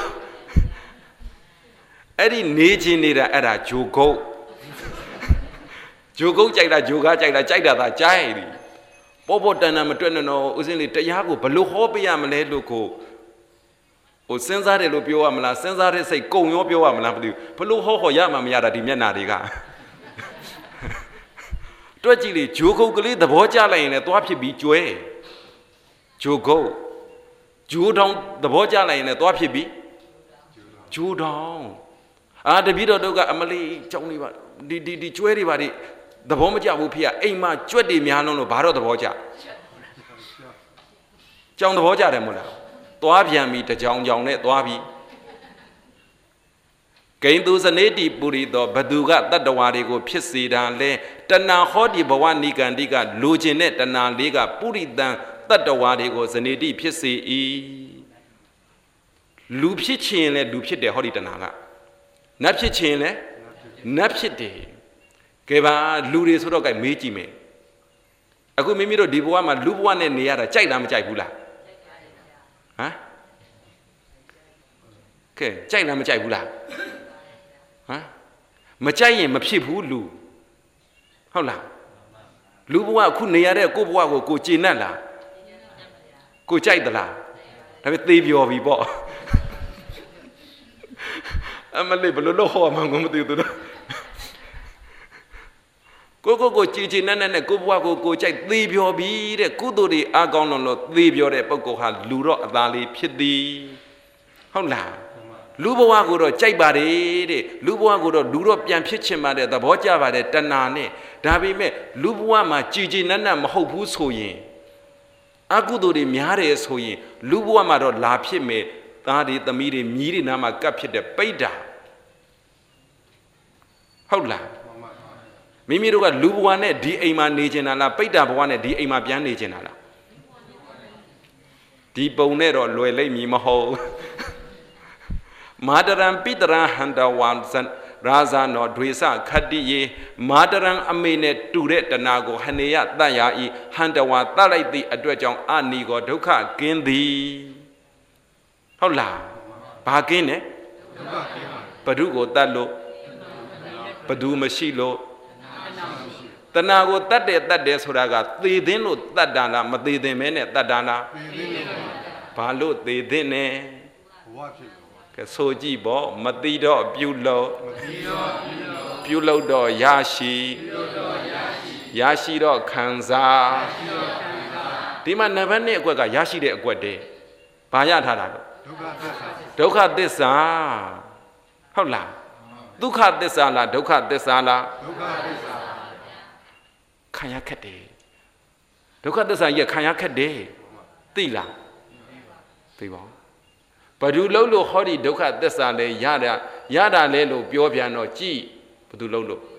အဲ့ဒီနေခြင်းနေတာအဲ့ဒါဂျိုကုတ်ကြိုက်တာဂျိုကားကြိုက်တာကြိုက်တာသာကြိုက်ပြီပေါ်တန်မတွက်နဲ့တော့ဦးစင်းလေးတရားကိုဘလို့ဟောပေးရမလဲလို့ကိုဟိုစဉ်းစားတယ်လို့ပြောရမလားစဉ်းစားတဲ့စိတ်ကုံရောပြောရမလားမသိဘူးဘလို့ဟောရမှာမရတာဒီမျက်နာတွေကတွက်ကြည့်လေဂျိုကုတ်ကလေးသဘောကျလိုက်ရင်လည်းသွားဖြစ်ပြီးကျွဲဂျိုကုတ်ဂျိုတောင်သဘောကျလိုက်ရင်လည်းသွားဖြစ်ပြီးဂျိုတောင်တပည့်တော်တို့ကအမလေးကြောင်းနေပါဒီကျွဲတွေပါဒီသဘောမကျဘူးဖေအိမ်မှာကြွက်တွေများလုံးလို့ဘာတော့သဘောကျကြောင်သဘောကျတယ်မို့လားသွားပြန်ပြီတကြောင်နဲ့သွားပြီကိန္တုဇနေတိပုရိသောဘသူကတတ္တဝါတွေကိုဖြစ်စေတာလဲတဏှာဟောဒီဘဝနိကန္တိကလိုချင်တဲ့တဏှာလေးကပုရိသံတတ္တဝါတွေကိုဇနေတိဖြစ်စေ၏လူဖြစ်ချင်လဲလူဖြစ်တယ်ဟောဒီတဏှာကနတ်ဖြစ်ချင်လဲနတ်ဖြစ်တယ်ကဲပါလူတွေဆိုတော့ကဲမေးကြည့်မယ်အခုမိမိတို့ဒီဘဝမှာလူဘဝနဲ့နေရတာကြိုက်လားမကြိုက်ဘူးလားဟမ်ကဲကြိုက်လားမကြိုက်ဘူးလားဟမ်မကြိုက်ရင်မဖြစ်ဘူးလူဟုတ်လားလူဘဝအခုနေရတဲ့ကိုယ့်ဘဝကိုကျေနပ်လားကိုကြိုက်သလားဒါပေမဲ့သေပြော်ပြီပေါ့အမလေးဘယ်လိုလုပ်ဟောမှမသိဘူးသူတို့ကိုကြည်ကြည်နက်နက်နဲ့ကိုဘွားကိုကြိုက်သေပြောပြီးတဲ့ကုသိုလ်တွေအကောင်းလို့သေပြောတဲ့ပုဂ္ဂိုလ်ဟာလူတော့အသားလေးဖြစ်သည်ဟုတ်လားလူဘဝကိုတော့ကြိုက်ပါတယ်တဲ့လူဘဝကိုတော့လူတော့ပြန်ဖြစ်ချင်ပါတယ်သဘောကျပါတယ်တဏှာနဲ့ဒါပေမဲ့လူဘဝမှာကြည်ကြည်နက်နက်မဟုတ်ဘူးဆိုရင်အကုသိုလ်တွေများတယ်ဆိုရင်လူဘဝမှာတော့လာဖြစ်မယ်သားတွေသမီးတွေမြီးတွေနားမှာကပ်ဖြစ်တဲ့ပိဋ္ဌာဟုတ်လားမိမိတို့ကလူဘဝနဲ့ဒီအိမ်မှာနေချင်တာလားပိဋ္ဌာဘဝနဲ့ဒီအိမ်မှာပြန်နေချင်တာလားဒီပုံနဲ့တော့လွယ်လိမ့်မည်မဟုတ်မာတရံပိတရံဟန္တဝံဇန်ရာဇာနောဒွေစခတ္တိယေမာတရံအမေနဲ့တူတဲ့တဏှာကိုဟနေယတတ်ရာဤဟန္တဝါတတ်လိုက်သည့်အတွက်ကြောင့်အနိကောဒုက္ခကင်းသည်ဟုတ်လားဘာကင်းလဲဘဒုကိုတတ်လို့ဘဒုမရှိလို့တဏှာကိုတတ်တယ်ဆိုတာကသေသင်းလို့တတ်တာလားမသေသင်းမဲနဲ့တတ်တာလားဘာလို့သေသင်းနဲ့ဆိုကြည့်ပေါ့မတိတော့ပြုလုပ်တော့ရရှိတော့ခံစားဒီမှာနံပါတ်1အကွက်ကရရှိတဲ့အကွက်တည်းဘာရထားတာလို့ဒုက္ခသစ္စာဟုတ်လားဒုက္ခသစ္စာလားဒုက္ခသစ္စာလားဒုက္ခသစ္စာခံရခက်တယ်ဒုက္ခသစ္စာကြီးခံရခက်တယ်သိလားသိပါဘယ်သူလုံးလို့ဟောဒီဒုက္ခသစ္စာလဲရတာလဲလို့ပြောပြန်တော့ကြည်ဘယ်သူလုံးလို့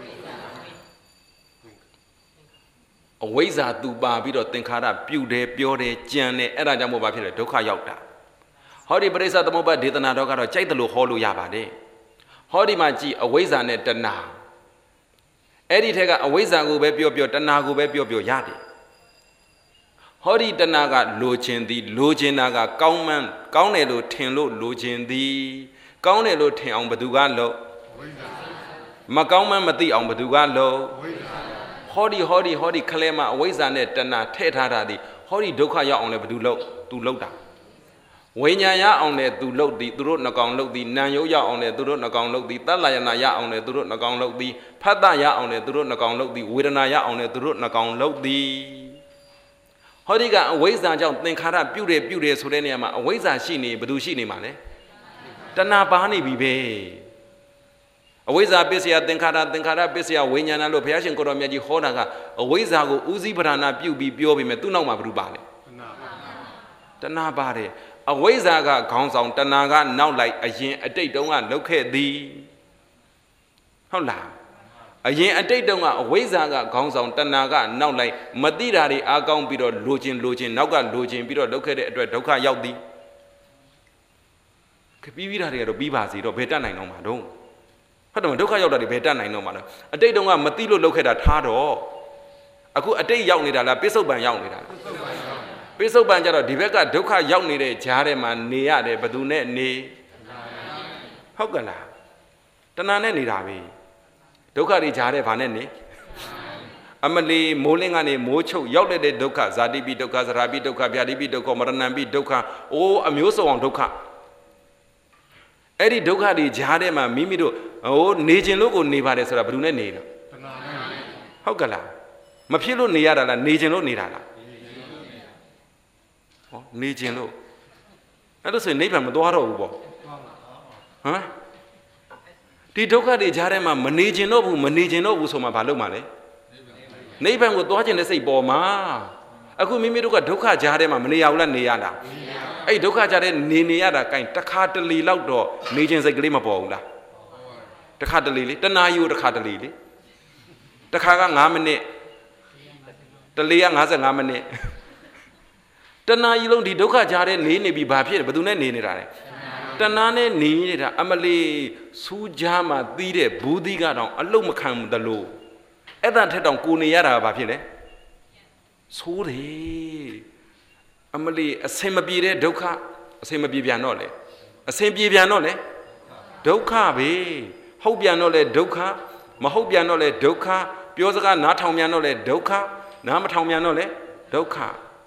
အဝိဇ္ဇာသူပါပြီးတော့သင်္ခါရပြုတ်တယ်ပြောတယ်ကြံတယ်အဲ့ဒါကြောင့်မို့ဘာဖြစ်လဲဒုက္ခရောက်တာဟောဒီပရိစ္ဆသမုပ္ပါဒေသနာတော့ကတော့ကြိုက်တယ်လို့ဟောလို့ရပါတယ်ဟောဒီမှာကြည်အဝိဇ္ဇာနဲ့တဏှာအဲ့ဒီထက်ကအဝိဇ္ဇာကိုပဲပြောတဏှာကိုပဲပြောရတယ်ဟောဒီတဏှာကလိုချင်သည်လိုချင်တာကကောင်းတယ်လို့ထင်လို့လိုချင်သည်ကောင်းတယ်လို့ထင်အောင်ဘယ်သူကလို့မကောင်းမှမသိအောင်ဘယ်သူကလို့ဟောဒီခလဲမှာအဝိဇ္ဇာနဲ့တဏှာထည့်ထားတာဒီဟောဒီဒုက္ခရောက်အောင်လဲဘယ်သူလို့သူလုပ်တာဝိညာဉ်ရအောင်လဲသူလုပ်သည်သူတို့နှကောင်လုပ်သည်နာယုတ်ရအောင်လဲသူတို့နှကောင်လုပ်သည်တတ္လယနာရအောင်လဲသူတို့နှကောင်လုပ်သည်ဖတ်တရအောင်လဲသူတို့နှကောင်လုပ်သည်ဝေဒနာရအောင်လဲသူတို့နှကောင်လုပ်သည်ဟောဒီကအဝိဇ္ဇာကြောင့်သင်္ခါရပြုတယ်ဆိုတဲ့နေရာမှာအဝိဇ္ဇာရှိနေဘယ်သူရှိနေမှာလဲတဏှာပါနေပြီပဲအဝိဇ္ဇာပစ္စယသင်္ခါရပစ္စယဝိညာဏလို့ဘုရားရှင်ကိုတော်မြတ်ကြီးဟောတာကအဝိဇ္ဇာကိုဥစည်းပဓာနာပြုပြီးပြောပြီးမြဲသူ့နောက်မှာဘယ်သူပါလဲတဏှာပါတယ်အဝိဇ္ဇာကခေါင်းဆောင်တဏှာကနောက်လိုက်အရင်အတိတ်တုန်းကလုပ်ခဲ့သည်ဟုတ်လားအရင်အတိတ်တုန်းကအဝိဇ္ဇာကခေါင်းဆောင်တဏှာကနောက်လိုက်မတိတာတွေအားကောင်းပြီးတော့လိုချင်နောက်ကလိုချင်ပြီးတော့လုပ်ခဲ့တဲ့အတွက်ဒုက္ခရောက်သည်ပြီးတာတွေကတော့ပြီးပါစေတော့ဘယ်တတ်နိုင်တော့မှာတော့ဟုတ်တယ်မဒုက္ခရောက်တာတွေဘယ်တတ်နိုင်တော့မှာလဲအတိတ်တုန်းကမတိလို့လုပ်ခဲ့တာထားတော့အခုအတိတ်ရောက်နေတာလားပိဿုပန်ရောက်နေတာလားပိဿုပန်ကြတော့ဒီဘက်ကဒုက္ခရောက်နေတဲ့ဂျားထဲမှာနေရတယ်ဘယ်သူနဲ့နေဟုတ်ကလားတဏှာနဲ့နေတာပဲဒုက္ခတွေဂျားတဲ့ဘာနဲ့နေအမလီမိုးလင်းကနေမိုးချုပ်ရောက်တဲ့ဒုက္ခဇာတိပိဒုက္ခဇရာပိဒုက္ခဗျာတိပိဒုက္ခမရဏံပိဒုက္ခအိုးအမျိုးစုံအောင်ဒုက္ခအဲ့ဒီဒုက္ခတွေဂျားထဲမှာမိမိတို့နေခြင်းလို့ကိုနေပါတယ်ဆိုတာဘယ်သူနဲ့နေလဲဟုတ်ကလားမဖြစ်လို့နေရတာလားနေခြင်းလို့နေတာလားနေခြင်းလို့အဲ့ဒါဆိုရင်နိဗ္ဗာန်မသွားတော့ဘူးပေါ့ဟမ်ဒီဒုက္ခတွေကြားထဲမှာမနေခြင်းတော့ဘူးဆိုမှဘာလုပ်မှာလဲနိဗ္ဗာန်ကိုသွားခြင်းတဲ့စိတ်ပေါ်မှာအခုမိမိတို့ကဒုက္ခကြားထဲမှာမနေရဘူးလားနေရတာအဲ့ဒုက္ခကြားထဲနေရတာကင်တခါတလေလောက်တော့နေခြင်းစိတ်ကလေးမပေါ်ဘူးလားတခါတလေလေတနာယူတခါတလေလေတခါက9မိနစ်တလေက55မိနစ်တဏှာကြီးလုံးဒီဒုက္ခကြားထဲနေပြီးဘာဖြစ်လဲဘယ်သူနဲ့နေနေတာလဲတဏှာနဲ့နေနေတာအမလီစူးကြားမှာသီးတဲ့ဘူးသီးကတော့အလုံးမခံဘူးတလို့အဲ့ဒါထက်တောင်ကိုနေရတာဘာဖြစ်လဲဆိုးတယ်အမလီအစင်မပြေတဲ့ဒုက္ခအစင်မပြေပြန်တော့လေအစင်ပြေပြန်တော့လေဒုက္ခပဲဟုတ်ပြန်တော့လေဒုက္ခမဟုတ်ပြန်တော့လေဒုက္ခပြောစကားနားထောင်ပြန်တော့လေဒုက္ခနားမထောင်ပြန်တော့လေဒုက္ခ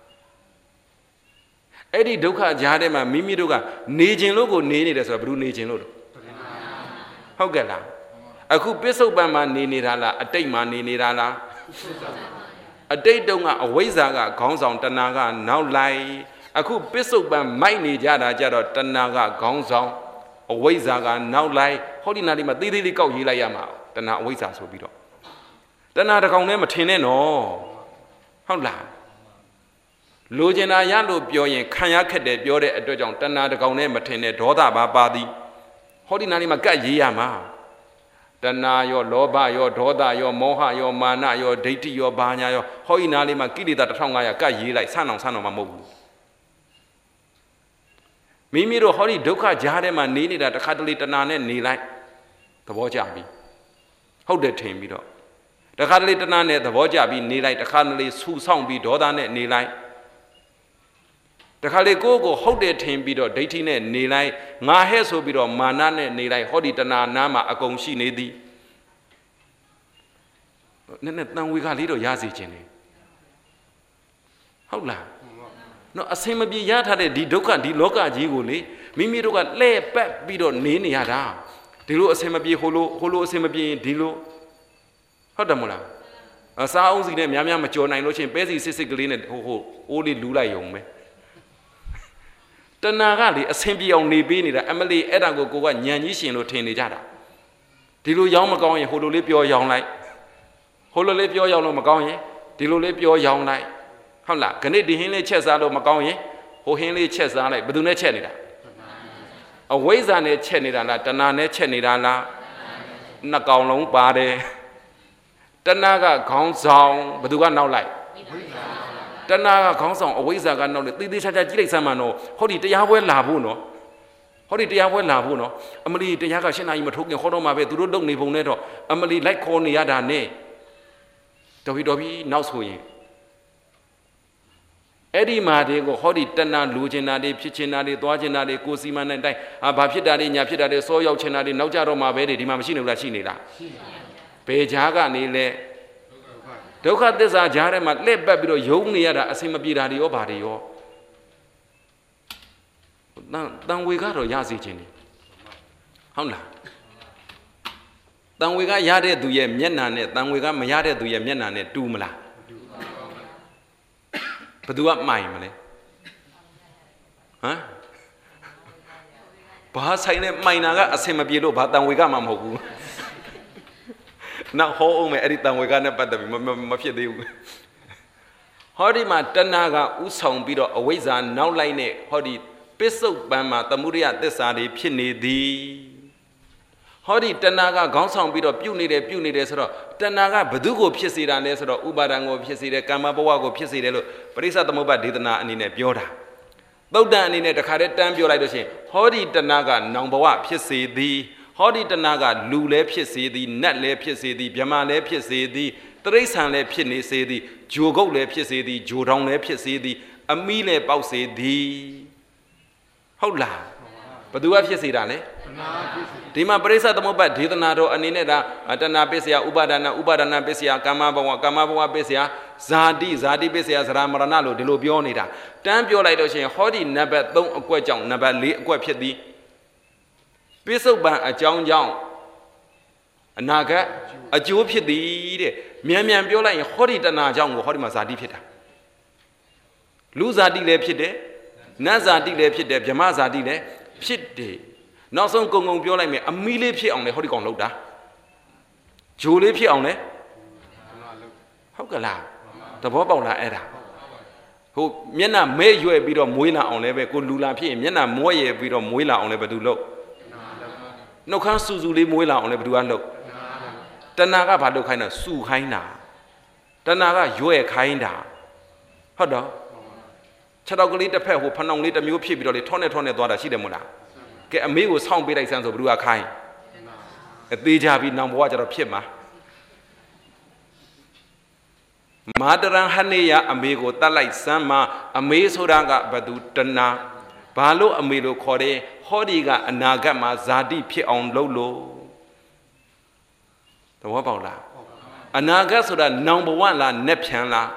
အဲ့ဒီဒုက္ခကြားထဲမှာမိမိတို့ကနေခြင်းလို့ကိုနေတယ်ဆိုတော့ဘယ်သူနေခြင်းလို့ဟုတ်ကဲ့လားအခုပစ္စုပန်မှာနေနေတာလားအတိတ်မှာနေနေတာလားအတိတ်တုန်းကအဝိဇ္ဇာကခေါင်းဆောင်တဏှာကနောက်လိုက်အခုပစ္စုပန်မိုက်နေကြတာကြတော့တဏှာကခေါင်းဆောင်အဝိဇ္ဇာကနောက်လိုက်ဟောဒီနာလေးမှာသေးသေးလေးကောက်ရေးလိုက်ရမှာတဏှာအဝိဇ္ဇာဆိုပြီးတော့တဏှာတစ်ကောင်နဲ့မထင်နဲ့နော်ဟုတ်လားလိုချင်တာရလို့ပြောရင်ခံရခက်တယ်ပြောတဲ့အတွက်ကြောင့်တဏှာတစ်ကောင်နဲ့မထင်နဲ့ဒေါသပါသည်ဟောဒီနာလေးမှာကတ်ရေးရမှာတဏှာရောလောဘရောဒေါသရောမောဟရောမာနရောဒိဋ္ဌိရောဘာညာရောဟောဒီနာလေးမှာကိလေသာ1500ကတ်ရေးလိုက်ဆန်းအောင်မှမဟုတ်ဘူးမိမိတို့ဟောဒီဒုက္ခကြားထဲမှာနေနေတာတစ်ခါတလေတဏှာနဲ့နေလိုက်သဘောကျပြီဟုတ်တယ်ထင်ပြီးတော့တစ်ခါတလေတဏှာနဲ့သဘောကျပြီးနေလိုက်တစ်ခါတလေဆူဆောင်ပြီးဒေါသနဲ့နေလိုက်တခါလေကိုယ့်ကိုဟုတ်တယ်ထင်ပြီးတော့ဒိဋ္ဌိနဲ့နေလိုက်ငါဟဲ့ဆိုပြီးတော့မာနနဲ့နေလိုက်ဟောဒီတဏှာနာမှာအကုန်ရှိနေသည်နည်းနည်းတန်ဝေကလေးတော့ရစီခြင်းလေဟုတ်လားနော်အစင်မပြေရထားတဲ့ဒီဒုက္ခဒီလောကကြီးကိုလေမိမိတို့ကလှဲ့ပတ်ပြီးတော့နေနေရတာဒီလိုအစင်မပြေဟိုလိုအစင်မပြေဒီလိုဟုတ်တယ်မလားအစားအုံးစီနဲ့များမကြော်နိုင်လို့ချင်းပဲစီစစ်ကလေးနဲ့ဟိုအိုးလေးလူလိုက်ရုံပဲတဏှာကလေအစင်ပြေအောင်နေပေးနေတာအမလီအဲ့ဒါကိုကညံကြီးရှင်လို့ထင်နေကြတာဒီလိုရောင်းမကောင်းရင်ဟိုလိုလေးပြောရောင်းလိုက်ဟိုလိုလေးပြောရောင်းလို့မကောင်းရင်ဒီလိုလေးပြောရောင်းလိုက်ဟုတ်လားခဏဒီဟင်းလေးချက်စားလို့မကောင်းရင်ဟိုဟင်းလေးချက်စားလိုက်ဘယ်သူနဲ့ချက်နေတာအဝိဇ္ဇာနဲ့ချက်နေတာလားတဏှာနဲ့ချက်နေတာလားနှစ်ကောင်လုံးပါတယ်တဏှာကခေါင်းဆောင်ဘယ်သူကနောက်လိုက်တဏှာကခေါင်းဆောင်အဝိဇ္ဇာကနောက်လေသေသေးချာချာကြည့်လိုက်စမ်းပါနော်ဟောဒီတရားပွဲလာဖို့နော်ဟောဒီတရားပွဲလာဖို့နော်အမလီတရားကရှင်းနာကြီးမထုတ်ခင်ဟောတော့မှပဲသူတို့လုံနေပုံနဲ့တော့အမလီလိုက်ခေါ်နေရတာနဲ့တော်ပြီနောက်ဆိုရင်အဲ့ဒီမှာတည်းကိုဟောဒီတဏှာလူချင်တာတွေဖြစ်ချင်တာတွေသွားချင်တာတွေကိုစီမံနိုင်တိုင်းဘာဖြစ်တာတွေညာဖြစ်တာတွေစောရောက်ချင်တာတွေနောက်ကြတော့မှပဲဒီမှာမရှိနေဘူးလားရှိနေလားဘယ်ကြားကနေလဲဒုက္ခသစ္စာကြားထဲမှာလှည့်ပတ်ပြီးတော့ယုံနေရတာအစင်မပြေတာတွေရောဘာတွေရောတန်ဝေကတော့ရစီခြင်းနေဟုတ်လားတန်ဝေကရတဲ့သူရဲ့မျက်နှာနဲ့တန်ဝေကမရတဲ့သူရဲ့မျက်နှာနဲ့တူမလားဘယ်သူကမှိုင်မလဲဟမ်ဘာဆိုင်နဲ့မှိုင်တာကအစင်မပြေလို့ဘာတန်ဝေကမှမဟုတ်ဘူးနောက်ဟောအောင်မယ်အဲ့ဒီတန်ဝေကနဲ့ပတ်သက်ပြီးမဖြစ်သေးဘူးဟောဒီမှာတဏှာကဥဆောင်ပြီးတော့အဝိဇ္ဇာနောက်လိုက်နဲ့ဟောဒီပစ္စုပန်မှာသမုဒယသစ္စာတွေဖြစ်နေသည်ဟောဒီတဏှာကခေါင်းဆောင်ပြီးတော့ပြုတ်နေတယ်ဆိုတော့တဏှာကဘသူကိုဖြစ်စေတာလဲဆိုတော့ဥပါဒံကိုဖြစ်စေတယ်ကာမဘဝကိုဖြစ်စေတယ်လို့ပရိစ္ဆသမုပ္ပါဒေသနာအနေနဲ့ပြောတာသုတ်တန်အနေနဲ့တခါတည်းတန်းပြောလိုက်လို့ရှိရင်ဟောဒီတဏှာကနောင်ဘဝဖြစ်စေသည်ဟောဒီတဏှာကလူလည်းဖြစ်စေသည်နတ်လည်းဖြစ်စေသည်ဗြဟ္မာလည်းဖြစ်စေသည်တိရစ္ဆာန်လည်းဖြစ်နေစေသည်ဂျိုကုတ်လည်းဖြစ်စေသည်ဂျိုတောင်လည်းဖြစ်စေသည်အမီးလည်းပေါက်စေသည်ဟုတ်လားဘသူကဖြစ်စေတာလဲဒီမှာပရိစ္ဆသမုပ္ပါဒေသနာတော်အနေနဲ့ဒါတဏှာပစ္စယဥပါဒနာပစ္စယကာမဘဝပစ္စယဇာတိပစ္စယဇရာမရဏလို့ဒီလိုပြောနေတာတန်းပြောလိုက်လို့ရှိရင်ဟောဒီနံပါတ်3အကွက်ကြောင့်နံပါတ်4အကွက်ဖြစ်သည်ပိဿုပန်အကြောင်းကြောင့်အနာဂတ်အကျိုးဖြစ်သည်တဲ့မြန်ပြောလိုက်ရင်ဟောဒီတဏှာကြောင့်ကိုဟောဒီမှာဇာတိဖြစ်တာလူဇာတိလည်းဖြစ်တယ်နတ်ဇာတိလည်းဖြစ်တယ်ဗြဟ္မဇာတိလည်းဖြစ်တယ်နောက်ဆုံးကုံပြောလိုက်မယ်အမီးလေးဖြစ်အောင်လေဟောဒီကောင်လောက်တာဂျိုလေးဖြစ်အောင်လေဟုတ်ကလားသဘောပေါက်လားအဲ့ဒါဟိုမျက်နှာမဲရွယ်ပြီးတော့မွေးလာအောင်လဲပဲကိုလူလာဖြစ်ရင်မျက်နှာမွဲရပြီးတော့မွေးလာအောင်လဲဘယ်သူလုပ်နှုတ်ခမ်းစူစူလေးမွေးလာအောင်လဲဘယ်သူကလုပ်တဏှာကဘာလုပ်ခိုင်းတာစူခိုင်းတာတဏှာကရွယ်ခိုင်းတာဟုတ်တော့ခြေထောက်ကလေးတစ်ဖက်ဟိုဖဏောင်လေးတစ်မျိုးဖြစ်ပြီးတော့လေထောနဲ့သွားတာရှိတယ်မို့လားကဲအမေကိုစောင့်ပေးလိုက်စမ်းဆိုဘယ်သူကခိုင်းအသေးကြပြီးနောင်ဘဝကျတော့ဖြစ်မှာမာတရန်ဟနေယအမေကိုတတ်လိုက်စမ်းမှာအမေဆိုတာကဘသူတဏှာဘာလို့အမေလို့ခေါ်တယ်ဟောဒီကအနာဂတ်မှာဇာတိဖြစ်အောင်လုပ်လို့သဘောပေါက်လားအနာဂတ်ဆိုတာနောင်ဘဝလားနက်ဖြန်လား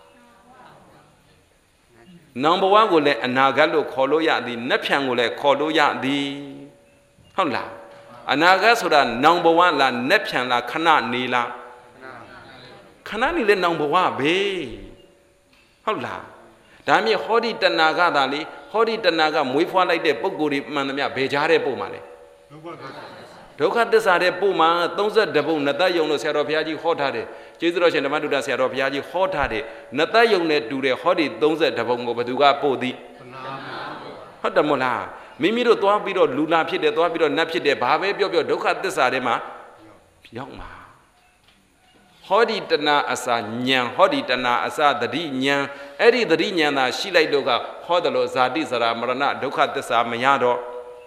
နောင်ဘဝကိုလည်းအနာဂတ်လို့ခေါ်လို့ရသည်နက်ဖြန်ကိုလည်းခေါ်လို့ရသည်ဟုတ်လားအနာဂတ်ဆိုတာနောင်ဘဝလားနက်ဖြန်လားခဏနေလားခဏနေလဲနောင်ဘဝပဲဟုတ်လားဒါမြင့်ဟောဒီတဏှာကသာလေဟောဒီတဏှာကမွေးဖွားလိုက်တဲ့ပုံကိုယ်တွေမှန်သမျှဘယ်ကြားတဲ့ပုံမှာလဲဒုက္ခသစ္စာတဲ့ပုံမှာ32ပုံနတယုံလို့ဆရာတော်ဘုရားကြီးဟောထားတယ်ကျေးဇူးတော်ရှင်ဓမ္မတုဒ္ဒဆရာတော်ဘုရားကြီးဟောထားတယ်နတယုံနဲ့တူတဲ့ဟောဒီ32ပုံကိုဘယ်သူကပို့သည်ဟုတ်တယ်မို့လားမိမိတို့သွားပြီးတော့လူလာဖြစ်တယ်သွားပြီးတော့နတ်ဖြစ်တယ်ဘာပဲပြောပြောဒုက္ခသစ္စာထဲမှာရောက်မှာဟောဒီတဏအစာဉာဏ်ဟောဒီတဏအစာတတိဉာဏ်အဲ့ဒီတတိဉာဏ်သာရှိလိုက်တော့ကဟောတယ်လို့ဇာတိဇရာမရဏဒုက္ခသစ္စာမရတော့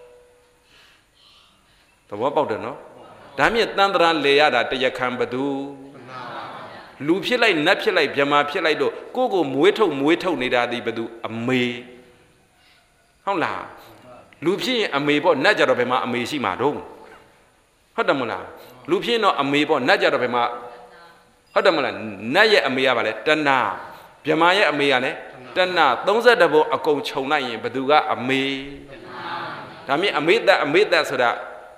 သဘောပေါက်တယ်နော်ဒါမြင့်တန်တရာလေရတာတရခံဘသူလူဖြစ်လိုက်နတ်ဖြစ်လိုက်ဗြဟ္မာဖြစ်လိုက်တော့ကိုယ့်ကိုမွေးထုတ်နေတာဒီဘသူအမေဟုတ်လားလူဖြစ်ရင်အမေပေါ့နတ်ကြတော့ဘယ်မှာအမေရှိမှာတော့ဟုတ်တယ်မလားလူဖြစ်ရင်တော့အမေပေါ့နတ်ကြတော့ဘယ်မှာဟုတ်တယ်မလားနတ်ရဲ့အမေကပါလဲတဏှာဗြဟ္မာရဲ့အမေကလည်းတဏှာ32ဘုံအကုန်ခြုံလိုက်ရင်ဘသူကအမေဒါမြင့်အမေသက်ဆိုတာ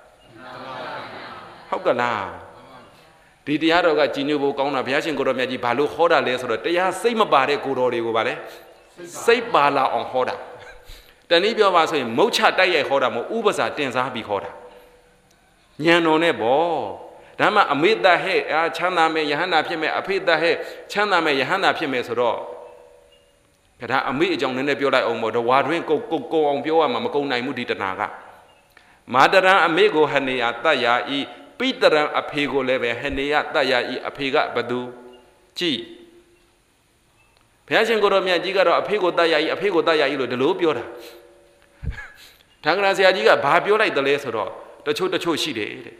ဟုတ်ကလားဒီတရားတော်ကကြည်ညိုဖို့ကောင်းတာဘုရားရှင်ကိုတော်မြတ်ကြီးဘာလို့ဟောတာလဲဆိုတော့တရားစိတ်မပါတဲ့ကိုတော်တွေကိုပါလဲစိတ်ပါလာအောင်ဟောတာတနည်းပြောပါဆိုရင်မုတ်ချတိုက်ရိုက်ဟောတာမဟုတ်ဥပစာတင်စားပြီးဟောတာဉာဏ်တော်နဲ့ပေါ့ဒါမှအမေတ္တဟဲ့ချမ်းသာမယ်ယဟန္တာဖြစ်မယ်အဖေတ္တဟဲ့ချမ်းသာမယ်ယဟန္တာဖြစ်မယ်ဆိုတော့ဒါအမေအကြောင်းနည်းနည်းပြောလိုက်အောင်ပေါ့တော့ဝါတွင်းကုံအောင်ပြောရမှာမကုံနိုင်ဘူးဒီတဏှာကမာတရံအမေကိုဟနေယတတ်ရာဤပိတရံအဖေကိုလည်းပဲဟနေယတတ်ရာဤအဖေကဘသူကြည်ဘုရားရှင်ကိုတော်မြတ်ကြီးကတော့အဖေကိုတတ်ရာဤအဖေကိုတတ်ရာဤလို့ဒီလိုပြောတာထံဃာဆရာကြီးကဘာပြောလိုက်တယ်လဲဆိုတော့တချို့ရှိတယ်တဲ့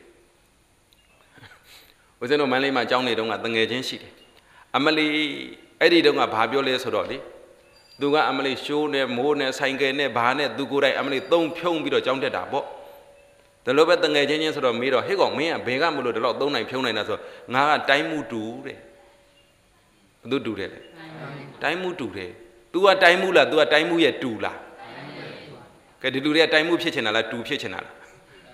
ဦးဇင်းတို့မန္တလေးမှာကျောင်းနေတုန်းကတငယ်ချင်းရှိတယ်အမလီအဲ့ဒီတုန်းကဘာပြောလဲဆိုတော့လေသူကအမလီရှိုးနဲ့မိုးနဲ့ဆိုင်ကယ်နဲ့ဘာနဲ့သူကိုယ်တိုင်အမလီသုံးဖြုံးပြီးတော့ကျောင်းတက်တာပေါ့ဒါလိုပဲတငယ်ချင်းဆိုတော့မေးတော့ဟေ့ကောင်မင်းကဘယ်ကမလို့ဒီလောက်သုံးနိုင်ဖြုံးနိုင်တာဆိုငါကတိုင်းမှုတူတဲ့ဘသူတူတယ်လဲတိုင်းမှုတူတယ် तू ကတိုင်းမှုလား तू ကတိုင်းမှုရဲ့တူလားကဲဒီလူတွေကတိုင်းမှုဖြစ်ချင်တာလားတူဖြစ်ချင်တာလား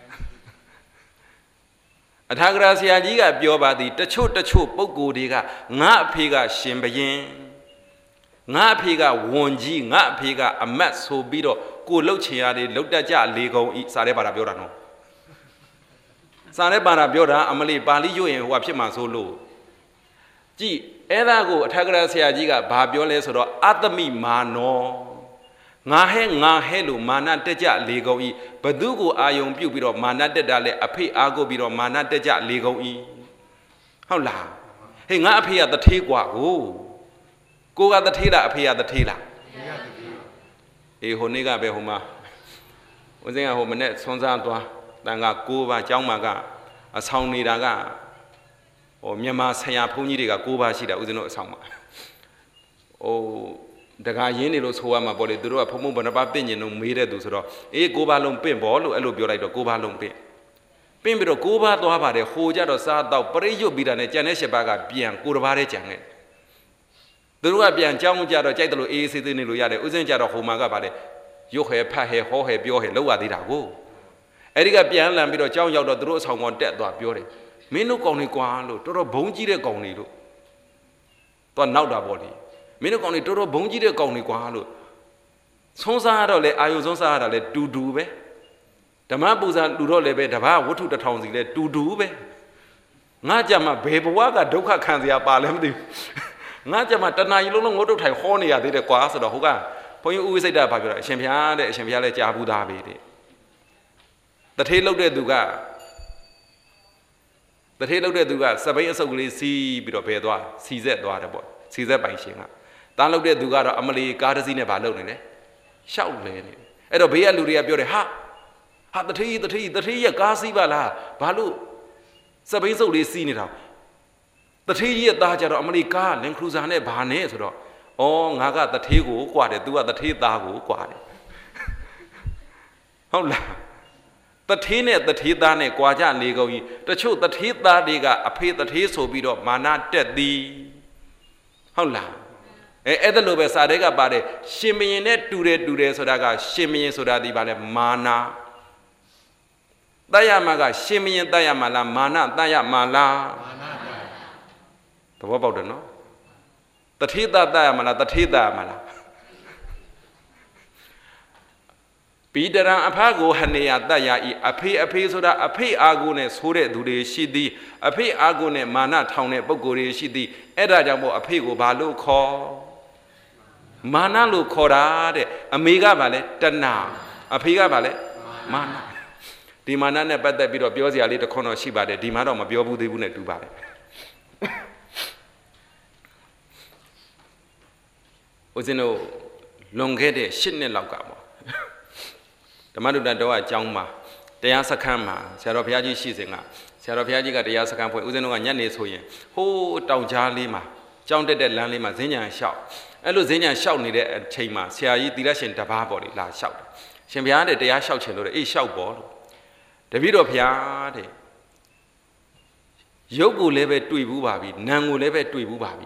အထာဂရဆရာကြီးကပြောပါသည်တချို့ပုဂ္ဂိုလ်တွေကငါအဖေကရှင်ဘရင်ငါအဖေကဝန်ကြီးငါအဖေကအမတ်ဆိုပြီးတော့ကိုလှုပ်ချင်ရတယ်လှုပ်တတ်ကြလေကုန်ဤစားတဲ့ပါတာပြောတာနော်စားတဲ့ပါတာပြောတာအမလေးပါဠိရွတ်ရင်ဟိုကဖြစ်မှာဆိုလို့ကြည်အဲ့ဒါကိုအထာဂရဆရာကြီးကဘာပြောလဲဆိုတော့အတ္တမိမာနောငါဟဲလို့မာနတက်ကြလေကုန်ဤဘသူကိုအာယုံပြုတ်ပြီးတော့မာနတက်တာလဲအဖေအားကိုပြီးတော့မာနတက်ကြလေကုန်ဤဟုတ်လားဟေးငါအဖေကတထေးกว่าကိုကတထေးလားအဖေကတထေးလားအေးဟိုနေ့ကပဲဟိုမှာဦးစင်းကဟိုမနေ့ဆွမ်းစားသွားတန်က9ပါးကျောင်းမှာကအဆောင်နေတာကဟိုမြန်မာဆရာဘုန်းကြီးတွေက9ပါးရှိတာဦးစင်းတို့အဆောင်မှာဟိုတကာရင်းနေလို့ဆိုရမှာပေါ့လေသူတို့ကဖုံဖုံဘဏ္ဍပါပင့်ကျင်လို့မေးတဲ့သူဆိုတော့အေး9ပါးလုံးပင့်ပေါ့လို့အဲ့လိုပြောလိုက်တော့9ပါးလုံးပင့်ပြီးတော့9ပါးသွားပါတယ်ဟိုကြတော့စားတော့ပရိရွတ်ပြီးတာနဲ့ကြံတဲ့10ပါးကပြန်9ပါးတည်းကြံခဲ့သူတို့ကပြန်ကြောင်းကြတော့ကြိုက်တယ်လို့အေးဆေးသေးနေလို့ရတယ်ဥစဉ်ကြတော့ဟိုမှာကပါလေရုပ်ဟဲဖတ်ဟဲဟောဟဲပြောဟဲလောက်ရသေးတာကိုအဲ့ဒီကပြန်လန်ပြီးတော့ကြောင်းရောက်တော့သူတို့အဆောင်ကောင်တက်သွားပြောတယ်မင်းတို့ကောင်တွေကွာလို့တော်တော်ဘုံကြီးတဲ့ကောင်တွေလို့တော့နောက်တာပေါ့လေမင်းတို့ကောင်တွေတော်တော်ဘုံကြီးတဲ့ကောင်တွေကွာလို့ဆုံးစားရတော့လေအာယုံဆုံးစားရတာလေတူပဲဓမ္မပူဇာလူတော့လည်းပဲတပါးဝတ္ထု1000စီလဲတူပဲငါကြမှာဘယ်ဘဝကဒုက္ခခံစရာပါလဲမသိဘူးငါကြမှာတဏှာကြီးလုံးငုတ်တုတ်ထိုင်ဟောနေရသေးတယ်ကွာဆိုတော့ဟိုကဘုန်းကြီးဦးဝိစိတ်တာဘာပြောတာအရှင်ဘုရားတဲ့အရှင်ဘုရားလည်းကြားဘူးသားပဲတဲ့တထေးလုတ်တဲ့သူကစပိန်အစုပ်ကလေးစီးပြီးတော့ဘယ်သွားစီဆက်သွားတယ်ပေါ့စီဆက်ပိုင်ရှင်ကတန်းလုတ်တဲ့သူကတော့အမလီကားတစ်စီးနဲ့ဘာလုပ်နေလဲရှောက်လဲနေအဲ့တော့ဘေးကလူတွေကပြောတယ်ဟာတထေးရဲ့ကားစီးပါလားဘာလို့စပိန်စုပ်လေးစီးနေတာတထေးကြီးရဲ့သားကြတော့အမလီကားလင်ခရူဇာနဲ့ဘာနဲ့ဆိုတော့ဩငါကတထေးကိုကွာတယ် तू ကတထေးသားကိုကွာတယ်ဟုတ်လားတထေးနဲ့တထေးသားနဲ့ကွာကြလေကုန်ကြီးတချို့တထေးသားတွေကအဖေတထေးဆိုပြီးတော့မာနတက်သည်ဟုတ်လားအဲ့ဒါလိုပဲစာတွေကပါတယ်ရှင်မင်းနဲ့တူတယ်ဆိုတာကရှင်မင်းဆိုတာဒီပါလဲမာန Tayamaga Shimian Tayamala Mana Tayamala the what about the no? The Tita Tayamala, the Tita Mala Peter Apago Hanea Daya, a so that a pay agone, Sure Dude Shidi, a pay agone, Mana Town, Bogore Shidi, Edajamo, a pego Balu call Mana Lu Corade, Amiga Valley, Tana, a Piga Valley, Mana. The Manana bad that bit of Biosia later corner Shiba, the Dimadom of Biobu de Bune to buy. Was in no longheaded shitting Logamo. The Maduda Jangma, the Yasakama, Sarapiaji Shizinga, Sarapiaji got the Yasakam for Uzeno and Yanis Hoyen, who down Jalima, jounded at Landlima, Zenia and shout. And Luzenia shout needed at Chema, Sia direction Tababody, la shout. Shembiade, they are shouting or a shout ball. The video of Yade Yogu leve Twibu Babi, Nangu leve Twibu Babi.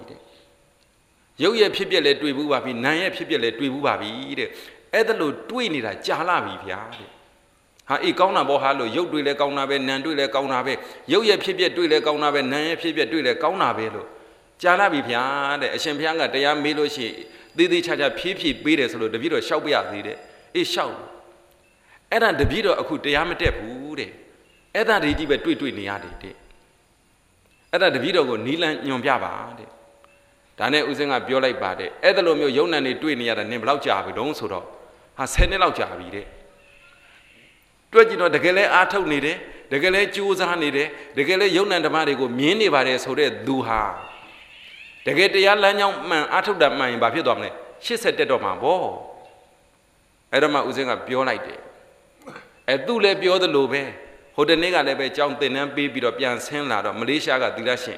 Yoya people let Twibu Babi, Naya people let Twibu Babi. Edalo Twinida, Jalabi Yade. Ha Icona Bohalo, Yodu le Kaunabe, Nandu le Kaunabe, Yoya people do le Kaunabe, Naya people do le Kaunabelo. Jalabi Yade, a champion at the young Miloshi, Didi Chaja Pipi Beatles, the video shall be out there. It shall. Era the video a good diameter pude. Era the diva twitty. Era the video go Nilan Yombiaba. Dane Uzinga Biolai Bade. Edalomio Yonani twinny at a name Laujabi, don't so. Has Henry Laujabi. Twitty the Gale Ato needed, the Gale Jews are needed, the Gale Yonan the Marigo, many various who read Duha. The get the young man out of that mind by Pidomne. She said that on my ball. Edama Uzinga Biolai. A dule bio the lobe, who the nigger lebe jumped in and baby of Yan Senla, Malaysia got the lashing.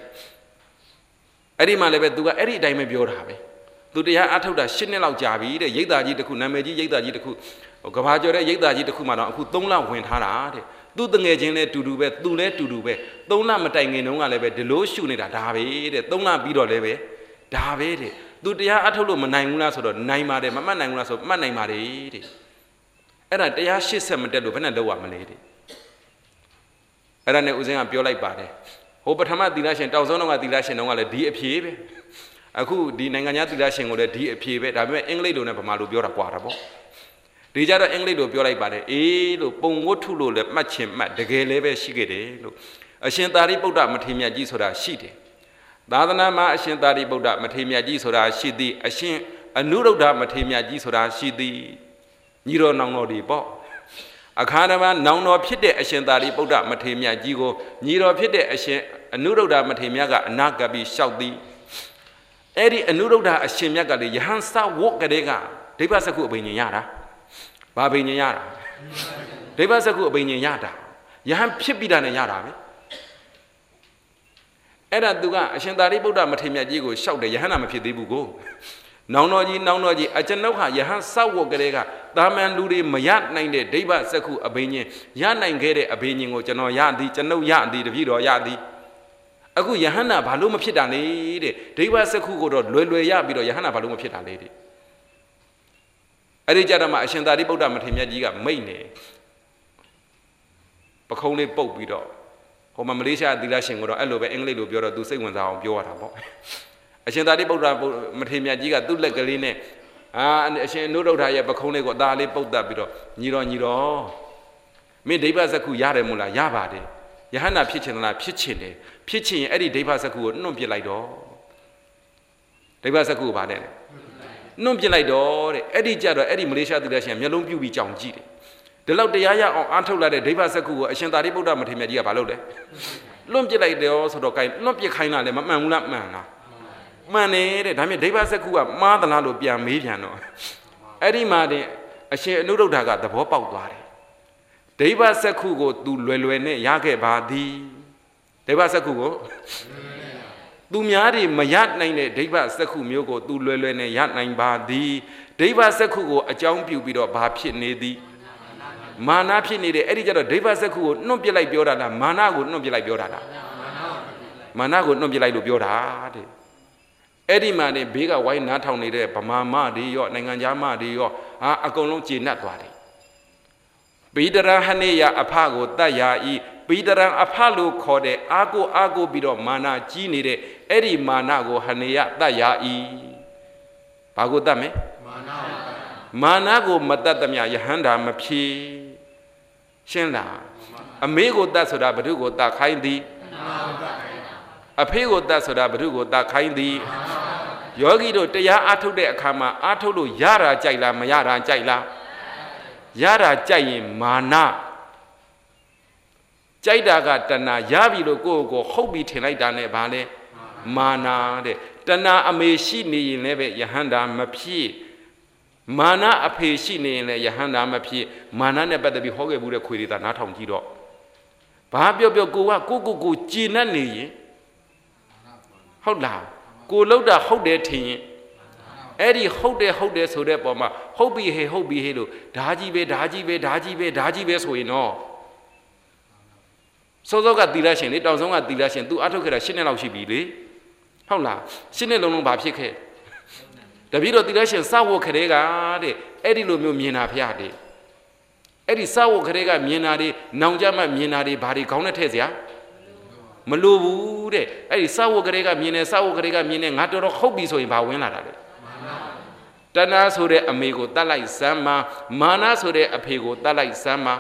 Edima lebe do every time a bio habe. Do the Ato that Shinel Javi, the Yedaji the Kunamaji, Yedaji the Ku, or Gavajo, Yedaji the Kumana, who don't love when Hara. Do the Negene to do it, do let to do it. Don't not matang in Ungalebe, the low shooting at David, don't not be lebe, David. Do the Atolo Manangulas or Naimade, Manangulas of Manaimade. Era they are she some dead open and the woman lady. Era ne using a pure like body. Hopatama dilation, Tazonga dilation on a DAP. A good Dinanganya dilation or a DAP, I mean, English don't have a malu biora quartable. The other English do pure like body, eh, look, Pongo to look, match him, mat, the gay leve, shigede, look. A shentari boda matimia gisoda shitty. The other nama, a shentari boda matimia gisoda shitty, a shin, a noodle da matimia gisoda shitty. Niro no di bo. A carnavan now no pite a shentari boda matemia gigo, Niro pite a shen, a noodle da matemiaga, nagabi shouty. Eddie a noodle da a shemiaga, the Yahansa walk a dega, they pass a good binyara. Babinyara. They pass a good binyada. Yahan pipidan and yara. Edda duga, a shentari boda matemia gigo, shout the Yahana Pidibugo. Naunoji, a Genoha, Yahan Sawo Garega, Daman Ludi, Mayat 90, Deba Saku Abene, Yan Gere Abene, or Jano Yadi, Jano Yadi, the Vido Yadi. Agu Yahana, Paluma Pita lady, Deba Saku, Lulu Yabi, Yahana Paluma Pita lady. Arijadama, Shendari Boda Matemiaga, Maine. Pacone Pope Vido. Homa Malaysia, the lashing or Elove, English, Biora, do say ones out of Biora. I said that about Matemia Giga, do like Galine. And I said, no doubt I have a cone got Dali Boda Bido. Niro. Me Debasaku Yaremula, Yabade. Yahana pitching like pitching Eddie Debasaku, no be like door. Debasaku Baden. No be like door, Eddie Jado, Eddie Malaysia, the Lasham, Yellow Beauty John G. The loud the Yaya or Antola de Debasaku, I said that about Matemia Balode. Lumpi like the also not be kind of man. Mane, I mean, Debasaku, Mother Lalo Bia Mediano. Eddie Madi, a share noodle daga, the pop out body. Debasaku go to Luene, Yage Badi. Debasaku go. Dumiari, Mayat 9, Debasaku Myogo, to Luene, Yat 9 Badi. Debasaku go, a jump you bit of Bapi Nedi. Mana Pinede, Eddie Debasaku, no be like Biora, Mana would not be like Biora. Mana would not be like Biora. Eddie Mane, bigger white nut on it, Pamama, the yacht, Nanganjama, the yacht, a colon chin nut body. ပိတရံဟနေယအဖကိုတတ်ရာဤပိတရံအဖလို့ခေါ်တဲ့အာကိုပြီးတော့မာနကြီးနေတဲ့အဲ့ဒီမာနကိုဟနေယတတ်ရာဤဘာကိုတတ်မလဲမာနကိုမတတ်သမျှယဟန္တာမဖြစ်ရှင်းလားအမေကိုတတ်ဆိုတာဘု து ကိုတတ်ခိုင်းသည်အဖေကိုတတ်ဆိုတာဘု து ကိုတတ်ခိုင်းသည်ယောဂီတို့တရားအားထုတ်တဲ့အခါမှာအားထုတ်လို့ရတာကြိုက်လားမရတာကြိုက်လားရတာကြိုက်ရင်မာနကြိုက်တာကတဏှာရပြီလို့ကိုယ့်ကိုဟုတ်ပြီထင်လိုက်တာနဲ့ဗာလဲမာနတဲ့တဏှာအမေရှိနေရင်လည်းပဲယဟန္တာမဖြစ်မာနအဖေရှိနေရင်လည်းယဟန္တာမဖြစ်မာနနဲ့ပတ်သက်ပြီးဟောခဲ့မှုတဲ့ခွေတွေသာနားထောင်ကြည့်တော့ဘာပြောကိုကကြည်နဲ့နေရင်ဟုတ်လားကိုလှုပ်တာဟုတ်တယ်ထင်ရင်အဲ့ဒီဟုတ်တယ်ဆိုတဲ့ပုံမှာဟုတ်ပြီဟေးလို့ဓာကြီးပဲဆိုရင်တော့စောကသီလရှင်လေတောင်ဆုံးကသီလရှင် तू အထုတ်ခဲ့တာ10နှစ်လောက်ရှိပြီလေဟုတ်လား10နှစ်လုံးဘာဖြစ်ခဲ့တပည့်တော်သီလရှင်စဝတ်ခရဲကတဲ့အဲ့ဒီလိုမျိုးမြင်တာဖျားတဲ့အဲ့ဒီစဝတ်ခရဲကမြင်တာတွေနောင်ကြမှမြင်တာတွေဘာတွေခေါင်းနဲ့ထည့်စရာမလိုဘူးတဲ့အဲ့ဒီစဝတ်ခရဲကမြင်နေငါတော်ဟုတ်ပြီဆိုရင်ဘာဝင်လာတာလဲတဏှာဆိုတဲ့အမေကိုတတ်လိုက်စမ်းမှာမာနဆိုတဲ့အဖေကိုတတ်လိုက်စမ်းမှာ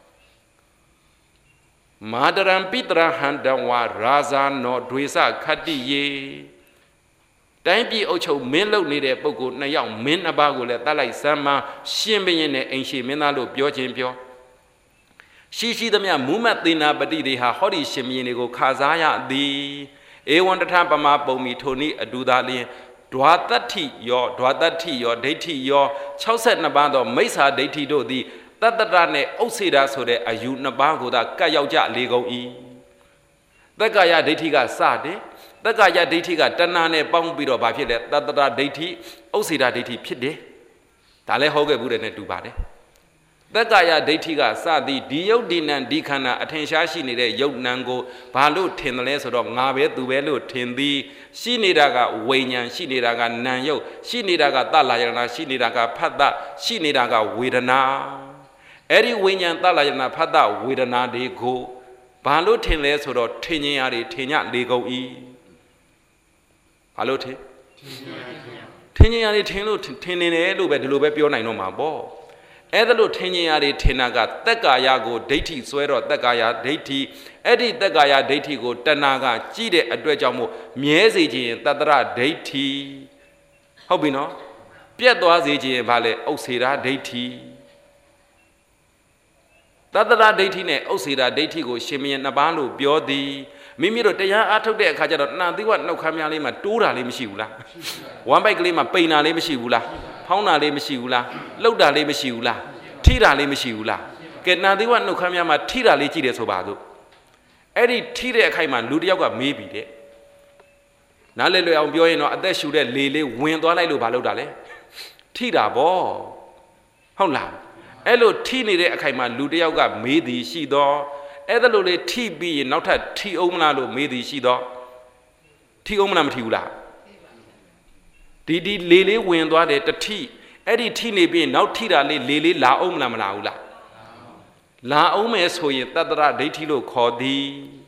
မာတရံပိတရဟန္တဝါရာဇာနောဒွေစခတ္တိယေတိုင်းပြည်အုပ်ချုပ်မင်းလုပ်နေတဲ့ပုဂ္ဂိုလ်2ယောက်မင်း2ပါးကိုလည်းတတ်လိုက်စမ်းမှာရှင်ဘုရင်နဲ့အိမ်ရှိမင်းသားလို့ပြောခြင်းပြောရှိသမျှမူမတ်သေနာပတိတွေဟာဟောဒီရှင်ဘုရင်တွေကိုခါစားရသည်ဧဝံတထပမပုံမီထိုနည်းအတူသာလျင်ဒွါတတ္ထိယောဒိဋ္ဌိယော62ပါးသောမိစ္ဆာဒိဋ္ဌိတို့သည်တတ္တရနဲ့ဥစ္စေတာဆိုတဲ့အယူ2ပါးကိုသာကတ်ရောက်ကြလေကုန်၏တက္ကာယဒိဋ္ဌိကစတယ်တက္ကာယဒိဋ္ဌိကတဏှာနဲ့ပေါင်းပြီးတော့ဘာဖြစ်လဲတတ္တရဒိဋ္ဌိဥစ္စေတာဒိဋ္ဌိဖြစ်တယ်ဒါလည်းဟောခဲ့ဘူးတဲ့နဲ့တူပါတယ်တက္ကာယဒိဋ္ဌိကစသည်ဒီယုတ်ဒီနံဒီခန္ဓာအထင်ရှားရှိနေတဲ့ယုတ်နံကိုဘာလို့ထင်တယ်လဲဆိုတော့ငါပဲသူပဲလို့ထင်သည်ရှိနေတာကဝိညာဉ်ရှိနေတာကနံယုတ်ရှိနေတာကတလယနာရှိနေတာကဖတ်တရှိနေတာကဝေဒနာအဲ့ဒီဝိညာဉ်တလယနာဖတ်တဝေဒနာတွေကိုဘာလို့ထင်လဲဆိုတော့ထင်ခြင်းရာတွေထင်ညလေကုန်၏ဘာလို့ထင်ခြင်းရာတွေထင်လို့ထင်နေတယ်လို့ပဲဒီလိုပဲပြောနိုင်တော့မှာပေါ့အဲ့ဒါလို့ထင်ခြင်းရာတွေထင်တာကတက္ကာယကိုဒိဋ္ဌိဆွဲတော့တက္ကာယဒိဋ္ဌိအဲ့ဒီတက္ကာယဒိဋ္ဌိကိုတဏှာကကြည့်တဲ့အတွက်ကြောင့်မို့မြဲစေခြင်းတတ္တရဒိဋ္ဌိဟုတ်ပြီနော်ပြတ်သွားစေခြင်းဘာလဲဥစ္စေရာဒိဋ္ဌိတတ္တရဒိဋ္ဌိနဲ့ဥစ္စေရာဒိဋ္ဌိကိုရှင်မင်း2ပါးလို့ပြောသည်မိမိတို့တရားအားထုတ်တဲ့အခါကျတော့နှာသီးဝနှုတ်ခမ်းများလေးမှာတိုးတာလေးမရှိဘူးလားဝမ်းပိုက်ကလေးမှာပိန်တာလေးမရှိဘူးလားဖောင်းတာလေးမရှိဘူးလားလှုပ်တာလေးမရှိဘူးလားထိတာလေးမရှိဘူးလားကဲနှာသီးဝနှုတ်ခမ်းများမှာထိတာလေးကြည့်တယ်ဆိုပါစို့အဲ့ဒီထိတဲ့အခိုက်မှာလူတစ်ယောက်ကမေးပြီတဲ့နားလေလွယ်အောင်ပြောရင်တော့အသက်ရှူတဲ့လေလေးဝင်သွားလိုက်လို့ဘာလုပ်တာလဲထိတာပေါ့ဟုတ်လားအဲ့လိုထိနေတဲ့အခိုက်မှာလူတစ်ယောက်ကမေးသည်ရှိတော့အဲ့ဒါလိုလေထိပြီးရင်နောက်ထပ်ထိအောင်မလားလို့မေးသည်ရှိတော့ထိအောင်မလားမထိဘူးလားဒီလေလေးဝင်သွားတယ်တထိအဲ့ဒီထိနေပြီးရင်နောက်ထိတာလေးလေလေးလာအောင်မလားမလာဘူးလားလာအောင်မယ်ဆိုရင်တတ္တရဒိဋ္ဌိလို့ခေါ်သည်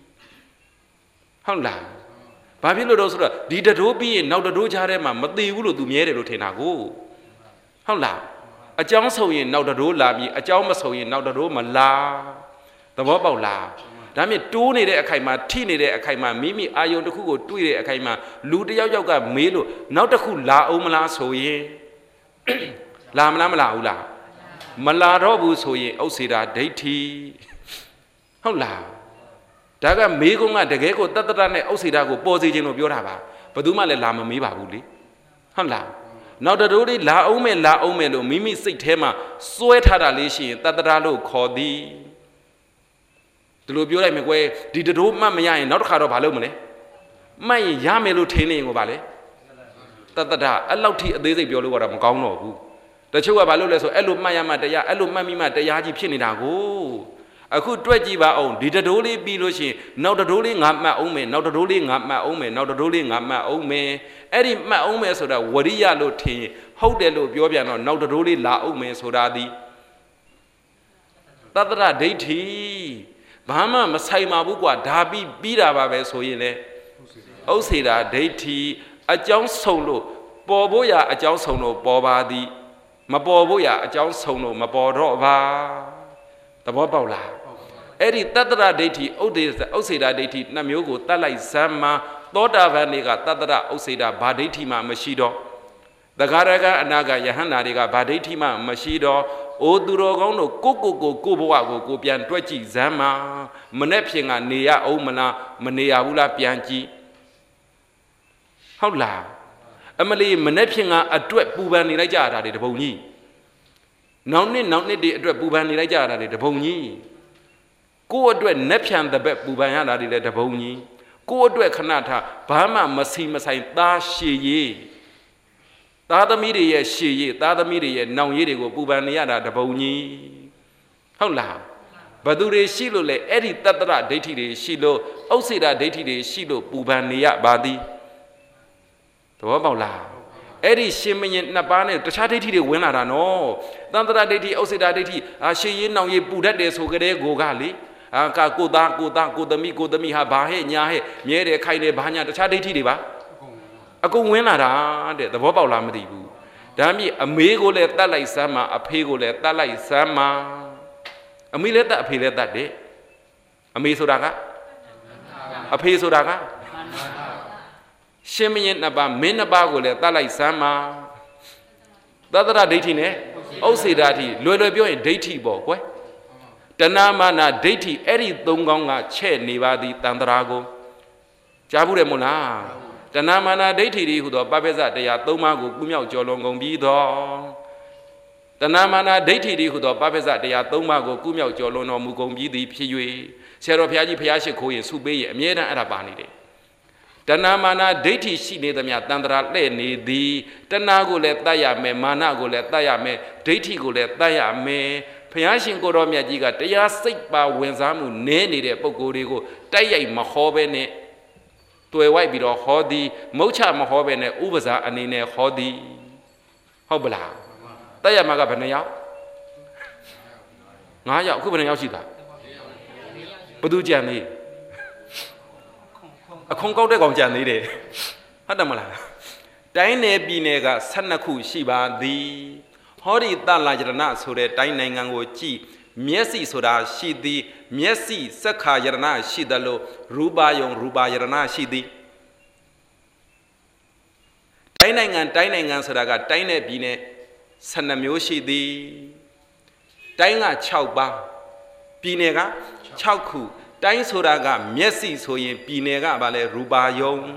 ဟုတ်လားဘာဖြစ်လို့တော့ဆိုတော့ဒီတတိုးပြီးရင်နောက်တတိုးကြားထဲမှာမသေးဘူးလို့သူမြဲတယ်လို့ထင်တာကိုဟုတ်လားအကြောင်းဆိုရင်နောက်တတိုးလာပြီးအကြောင်းမဆိုရင်နောက်တတိုးမလာသဘောပေါက်လားဒါမြင်တိုးနေတဲ့အခိုက်မှာထိနေတဲ့အခိုက်မှာမိမိအာယုံတစ်ခုကိုတွေးတဲ့အခိုက်မှာလူတစ်ယောက်ကမေးလို့နောက်တစ်ခုလာအောင်မလားဆိုရင်လာမလားမလာဘူးလားမလာတော့ဘူးဆိုရင်ဥစ္စေတာဒိဋ္ဌိဟုတ်လားဒါကမေးခွန်းကတကယ်ကိုတတ္တရနဲ့ဥစ္စေတာကိုပေါ်စေခြင်းလို့ပြောတာပါဘယ်သူမှလည်းလာမမေးပါဘူးလေဟုတ်လားနောက်တတိုးလေးလာအောင်မယ်လို့မိမိစိတ်ထဲမှာစွဲထားတာလေးရှိရင်တတ္တရလို့ခေါ်သည်ဒီလိုပြောလိုက်မယ်ကွယ်ဒီတတိုးမှတ်မရရင်နောက်တစ်ခါတော့ဘာလုပ်မလဲမှတ်ရင်ရမယ်လို့ထင်နေရင်ကိုဘာလဲတတ္တရအဲ့လောက်ထိအသေးစိတ်ပြောလို့ကတော့မကောင်းတော့ဘူးတချို့ကဘာလုပ်လဲဆိုအဲ့လိုမှတ်ရမှတရားအဲ့လိုမှတ်မိမှတရားကြီးဖြစ်နေတာကိုအခုတွက်ကြည့်ပါအောင်ဒီတတိုးလေးပြီးလို့ရှိရင်နောက်တတိုးလေးငါမှတ်အောင်မယ်နောက်တတိုးလေးငါမှတ်အောင်မယ်နောက်တတိုးလေးငါမှတ်အောင်မယ်အဲ့ဒီမှတ်အောင်မယ်ဆိုတာဝရိယလို့ထင်ရင်ဟုတ်တယ်လို့ပြောပြန်တော့နောက်တတိုးလေးလာအောင်မယ်ဆိုတာဒီတ Tadra deity Bama Masaima Bugua Dabi Bida Babe Soyele Osida deity a John Solo Boboya a John Solo Bobadi Maboboya a John Solo Mabodova the Bobola Eri Tadra deity Osida deity Namyogo Talai Sama Toda Vaniga Tadra Osida Baditima Mashido The Garaga Anaga Yahanariga Baditima Mashido O Durogono Coco Kuboago Gopian Twachi Zama Manepinga Nea Omana Manea Ula Pianchi How la Emily Manepinga a drep Bubani Rajara de Boni Nowni de drep Bubani Rajara de Boni Go dread Nepian the Bet Bubayana de Boni Go dread Kanata Bama Masima Saint Dashi ye Tada media she, Tada media, now ye go Bubaniana the Boni. How loud? Badure Shilo le Eddie Tadra deity Shilo, Osida deity Shilo, Bubania Badi. The Wabala Eddie Shimian Nabane, the Chatty winner, no. Tandra deity, Osida deity, she now ye Buddha so get go gali. Go the Miha Bahe, Yahe, Mere Kaide Banya, the Chatty ba. A go winner, the Wabala Medibu. Dami, a mego let that like Sama, a pego let that like Sama. A me let that appeal that day. A me sodaga? A pay sodaga? Shemian Naba, Menabago let that like Sama. The other dating, eh? Oh, say that he, Lolo and Deity Bog, Tanamana Deity, Eddie Dongonga, Che, Nivadi, Tandrago. Jabure Mona. Tanamana deity who the Babeza de Yatomago Gumio Jolong Bido. Tanamana deity who the Babeza de Yatomago Gumio Jolono Mugombi di Piui, Seropiaji Piachico in Sube, Miena Arabani. Tanamana deity she near the Yatandra Leni, the Tanago let Dayame, Manago let Dayame, deity go let Dayame, Piashin Goromia Giga, they are sick by Wenzamu, Neni de Pogorigo, Daya Mahobene. To a white bit of Hodi, Mocha Mahobene, Ubaza, and in a Hodi Hobla. Tayamaga Panaya Naya Kubanaya Shida Padujani A Congo de Gonjani. Hadamala Dine Binega, Sanaku Shiba, the Hodi Dalajana, so that Dining and Wochi. Miesi soda shidi, miesi saka yarana shidalo, ruba yarana shidi. Tainangan sodaga, taine bine, sanamyo shidi. Tainga chauba, binega, chauku, tain sodaga, miesi soye, binega vale ruba yon.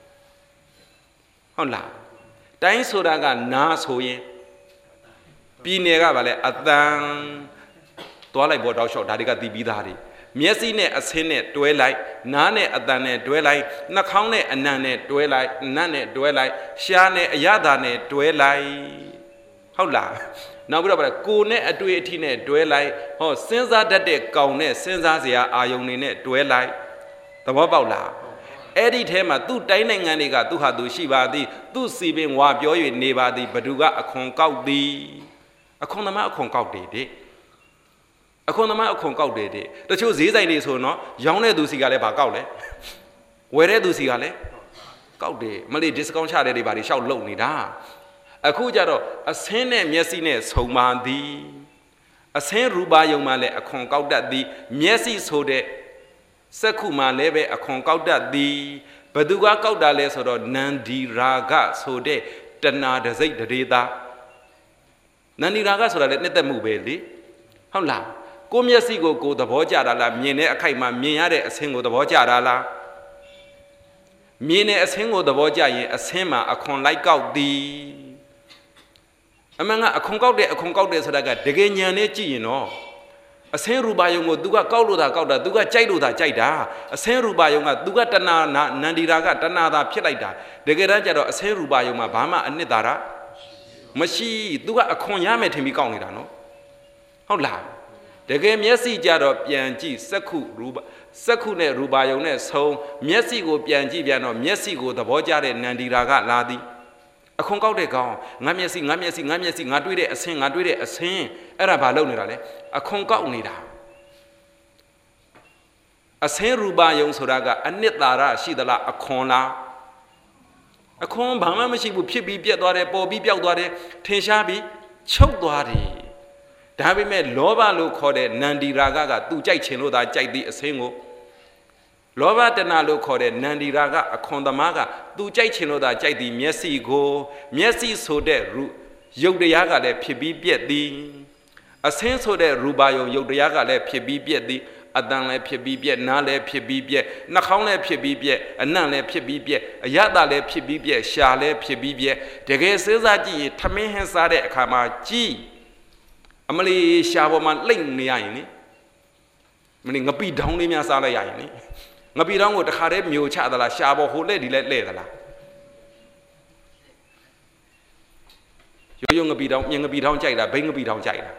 Hola, tain sodaga na soye, binega vale adan. Tola board shot, Dadiga di Bidari. Miesine a sene, dwellite, Nane a dane, dwellite, Nakane a nane, dwellite, Nane, dwellite, Shane a yadane, dwellite. How la? Now we have a Kune a 218 dwellite, or Senza that de Gaune, Senzazia, Ayonine, dwellite. The Wabala. Edit him a 2 dining and ega, 2 hadu shiva di, 2 sibing wabio, neva di, Baduga a concau di. A conama concau di. A conama a concau de. The two Zizai so no, Yone do cigale bacale. Where do cigale? Caude, Malay discount shot everybody shout low nida. A cujaro, a sene miesines, homandi. A sen ruba yomale, a concau that the miesi so de Sakuma leve a concau that the Baduga caudales or Nandi raga so de Tana the Zay the Reda Nandi raga so that let them move belly. How la? Comiasi go the Bojara, Mine a Kaima, Miare, a single the Bojara. Mine a single the Boja, a sema, a con like out the Among a concaude so that I got the Ganyane, you know. A Saint Rubayongo, Duga Kauda, Duga Chaiduda, Chaida, a Saint Rubayonga, Duga Tana, Nandiraga, Tanada, Pilaita, the Gerajaro, a Saint Rubayoma, Bama, and Nedara. Mashi, Duga a Conyame to me calling it, no? How loud? The game Yesi Jaro, Pianji, Sakune Rubayone, so Miesi go Pianji, Piano, Miesi go the Bojare, Nandiraga, Ladi. A concaude gone, Namiasi, Nadwide, a sing, a sing, Arabalo, a concau nida. အစင်းရူပယုံဆိုတာကအနှစ်သာရရှိသလားအခွန်လားအခွန်ဘာမှမရှိဘူးဖြစ်ပြီးပြက်သွားတယ်ပေါ်ပြီးပြောက်သွားတယ်ထင်ရှားပြီးချုပ်သွားတယ်ဒါပေမဲ့လောဘလို့ခေါ်တဲ့နန္ဒီရာဂကသူကြိုက်ချင်လို့သာကြိုက်သည့်အစင်းကိုလောဘတဏလို့ခေါ်တဲ့နန္ဒီရာဂအခွန်သမားကသူကြိုက်ချင်လို့သာကြိုက်သည့်မျက်စိကိုမျက်စိဆိုတဲ့ရုပ်တရားကလည်းဖြစ်ပြီးပြက်သည်အစင်းဆိုတဲ့ရူပယုံရုပ်တရားကလည်းဖြစ်ပြီးပြက်သည်အတန်လည်းဖြစ်ပြီးပြက်နားလည်းဖြစ်ပြီးပြက်နှာခေါင်းလည်းဖြစ်ပြီးပြက်အနံ့လည်းဖြစ်ပြီးပြက်အရသာလည်းဖြစ်ပြီးပြက်ရှာလည်းဖြစ်ပြီးပြက်တကယ်စဉ်းစားကြည့်ရင်ထမင်းဟင်းစားတဲ့အခါမှာကြည်အမလီရှာပေါ်မှာလိမ့်နေရရင်လေမင်းငပိတောင်းလေးများစားလိုက်ရရင်လေငပိတောင်းကိုတခါတည်းမျိုးချသလားရှာပေါ်ဟိုလက်ဒီလက်လဲ့သလားရိုးငပိတောင်းမြင်ငပိတောင်းကြိုက်တာဘိန်းငပိတောင်းကြိုက်တာ